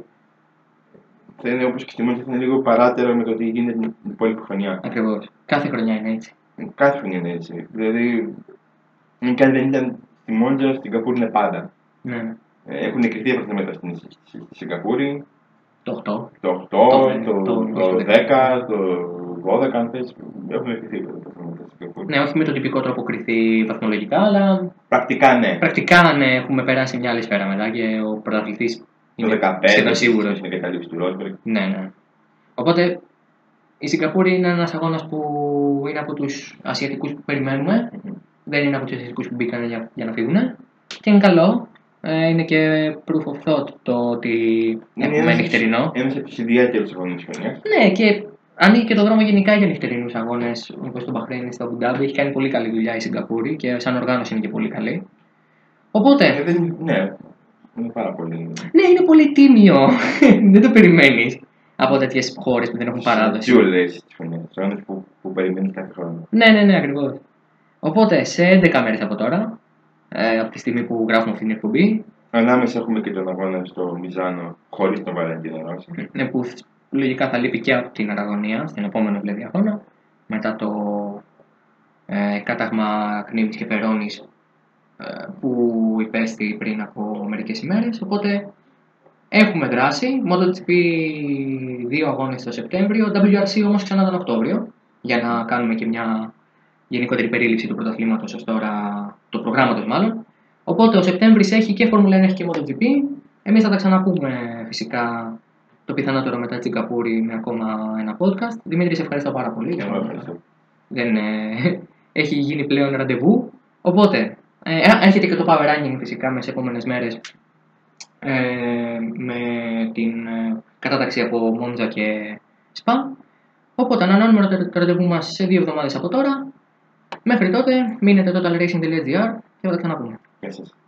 Speaker 2: θα είναι όπως και στη Μόντζα, θα είναι λίγο παράτερο με το τι γίνεται την υπόλοιπη χρονιά.
Speaker 1: Ακριβώς. Κάθε χρονιά είναι έτσι.
Speaker 2: Κάθε χρονιά είναι έτσι. Δηλαδή, και αν δεν ήταν στη Μόντζα, στην Σιγκαπούρη είναι πάντα.
Speaker 1: Ναι.
Speaker 2: Έχουν κρυφτεί πρωταθλήματα στην Σιγκαπούρη.
Speaker 1: Το οκτώ.
Speaker 2: Το οκτώ, το,
Speaker 1: το,
Speaker 2: το, το δέκα, το δώδεκα, αν θες. Έχουν κρυφτεί πρωταθλήματα στην Σιγκαπούρη.
Speaker 1: Ναι, όχι με τον τυπικό τρόπο κρυφτεί βαθμολογικά, αλλά.
Speaker 2: Πρακτικά ναι.
Speaker 1: Πρακτικά ναι, έχουμε περάσει μια άλλη σφαίρα μετά και ο πρωταθλητής
Speaker 2: είναι δεκαπέντε,
Speaker 1: σχεδόν σίγουρος.
Speaker 2: Είναι καταλήψη του Ρόσμπεργκ.
Speaker 1: Ναι, ναι. Οπότε η Σιγκαπούρη είναι ένας αγώνας που είναι από τους ασιατικούς που περιμένουμε. Mm-hmm. Δεν είναι από τους ασιατικούς που μπήκαν για, για να φύγουν. Και είναι καλό. Ε, είναι και proof of thought το ότι είναι έχουμε νυχτερινό.
Speaker 2: Ένας από τους ιδιαίτερους αγώνες της χρονιάς.
Speaker 1: Ναι, και ανοίγει και το δρόμο γενικά για νυχτερινούς αγώνες, όπως στο Μπαχρέιν, στο Αμπουντάμπι. Έχει κάνει πολύ καλή δουλειά η Σιγκαπούρη και σαν οργάνωση είναι και πολύ καλή. Οπότε.
Speaker 2: Ε, δεν, ναι, είναι πάρα πολύ.
Speaker 1: Ναι, είναι πολύ τίμιο. Δεν το περιμένεις από τέτοιες χώρες που δεν έχουν παράδοση.
Speaker 2: Τζούλες της χρονιάς, αγώνες που, που περιμένεις κάθε χρόνο.
Speaker 1: Ναι, ναι, ναι, ακριβώς. Οπότε σε έντεκα μέρες από τώρα, ε, από τη στιγμή που γράφουμε αυτή την εκπομπή.
Speaker 2: Ανάμεσα έχουμε και τον αγώνα στο Μιζάνο χωρίς τον Βαλεντίνο Ρώση.
Speaker 1: Ναι, που λογικά θα λείπει και από την Αραγωνία, στην επόμενη δηλαδή αγώνα, μετά το ε, κάταγμα Κνήμης και Περώνης ε, που υπέστη πριν από μερικές ημέρες. Οπότε έχουμε δράση. MotoGP δύο αγώνες το Σεπτέμβριο, ντάμπλιου αρ σι όμως ξανά τον Οκτώβριο, για να κάνουμε και μια γενικότερη περίληψη του πρωταθλήματος ως τώρα, του προγράμματος μάλλον. Οπότε ο Σεπτέμβρης έχει και Φόρμουλα ένα και MotoGP. Εμείς θα τα ξαναπούμε φυσικά το πιθανότερο μετά τη Σιγκαπούρη με ακόμα ένα podcast. Δημήτρη, σε ευχαριστώ πάρα πολύ.
Speaker 2: Ευχαριστώ.
Speaker 1: Δεν, ε, έχει γίνει πλέον ραντεβού. Οπότε ε, έρχεται και το Power Ranking φυσικά με τις επόμενες μέρες ε, με την ε, κατάταξη από Μόντζα και Σπα. Οπότε ανανεώνουμε το ραντεβού μας σε δύο εβδομάδες από τώρα. Μέχρι τότε μείνετε total racing τελεία gr και θα τα ξαναπούμε.
Speaker 2: Γεια σας.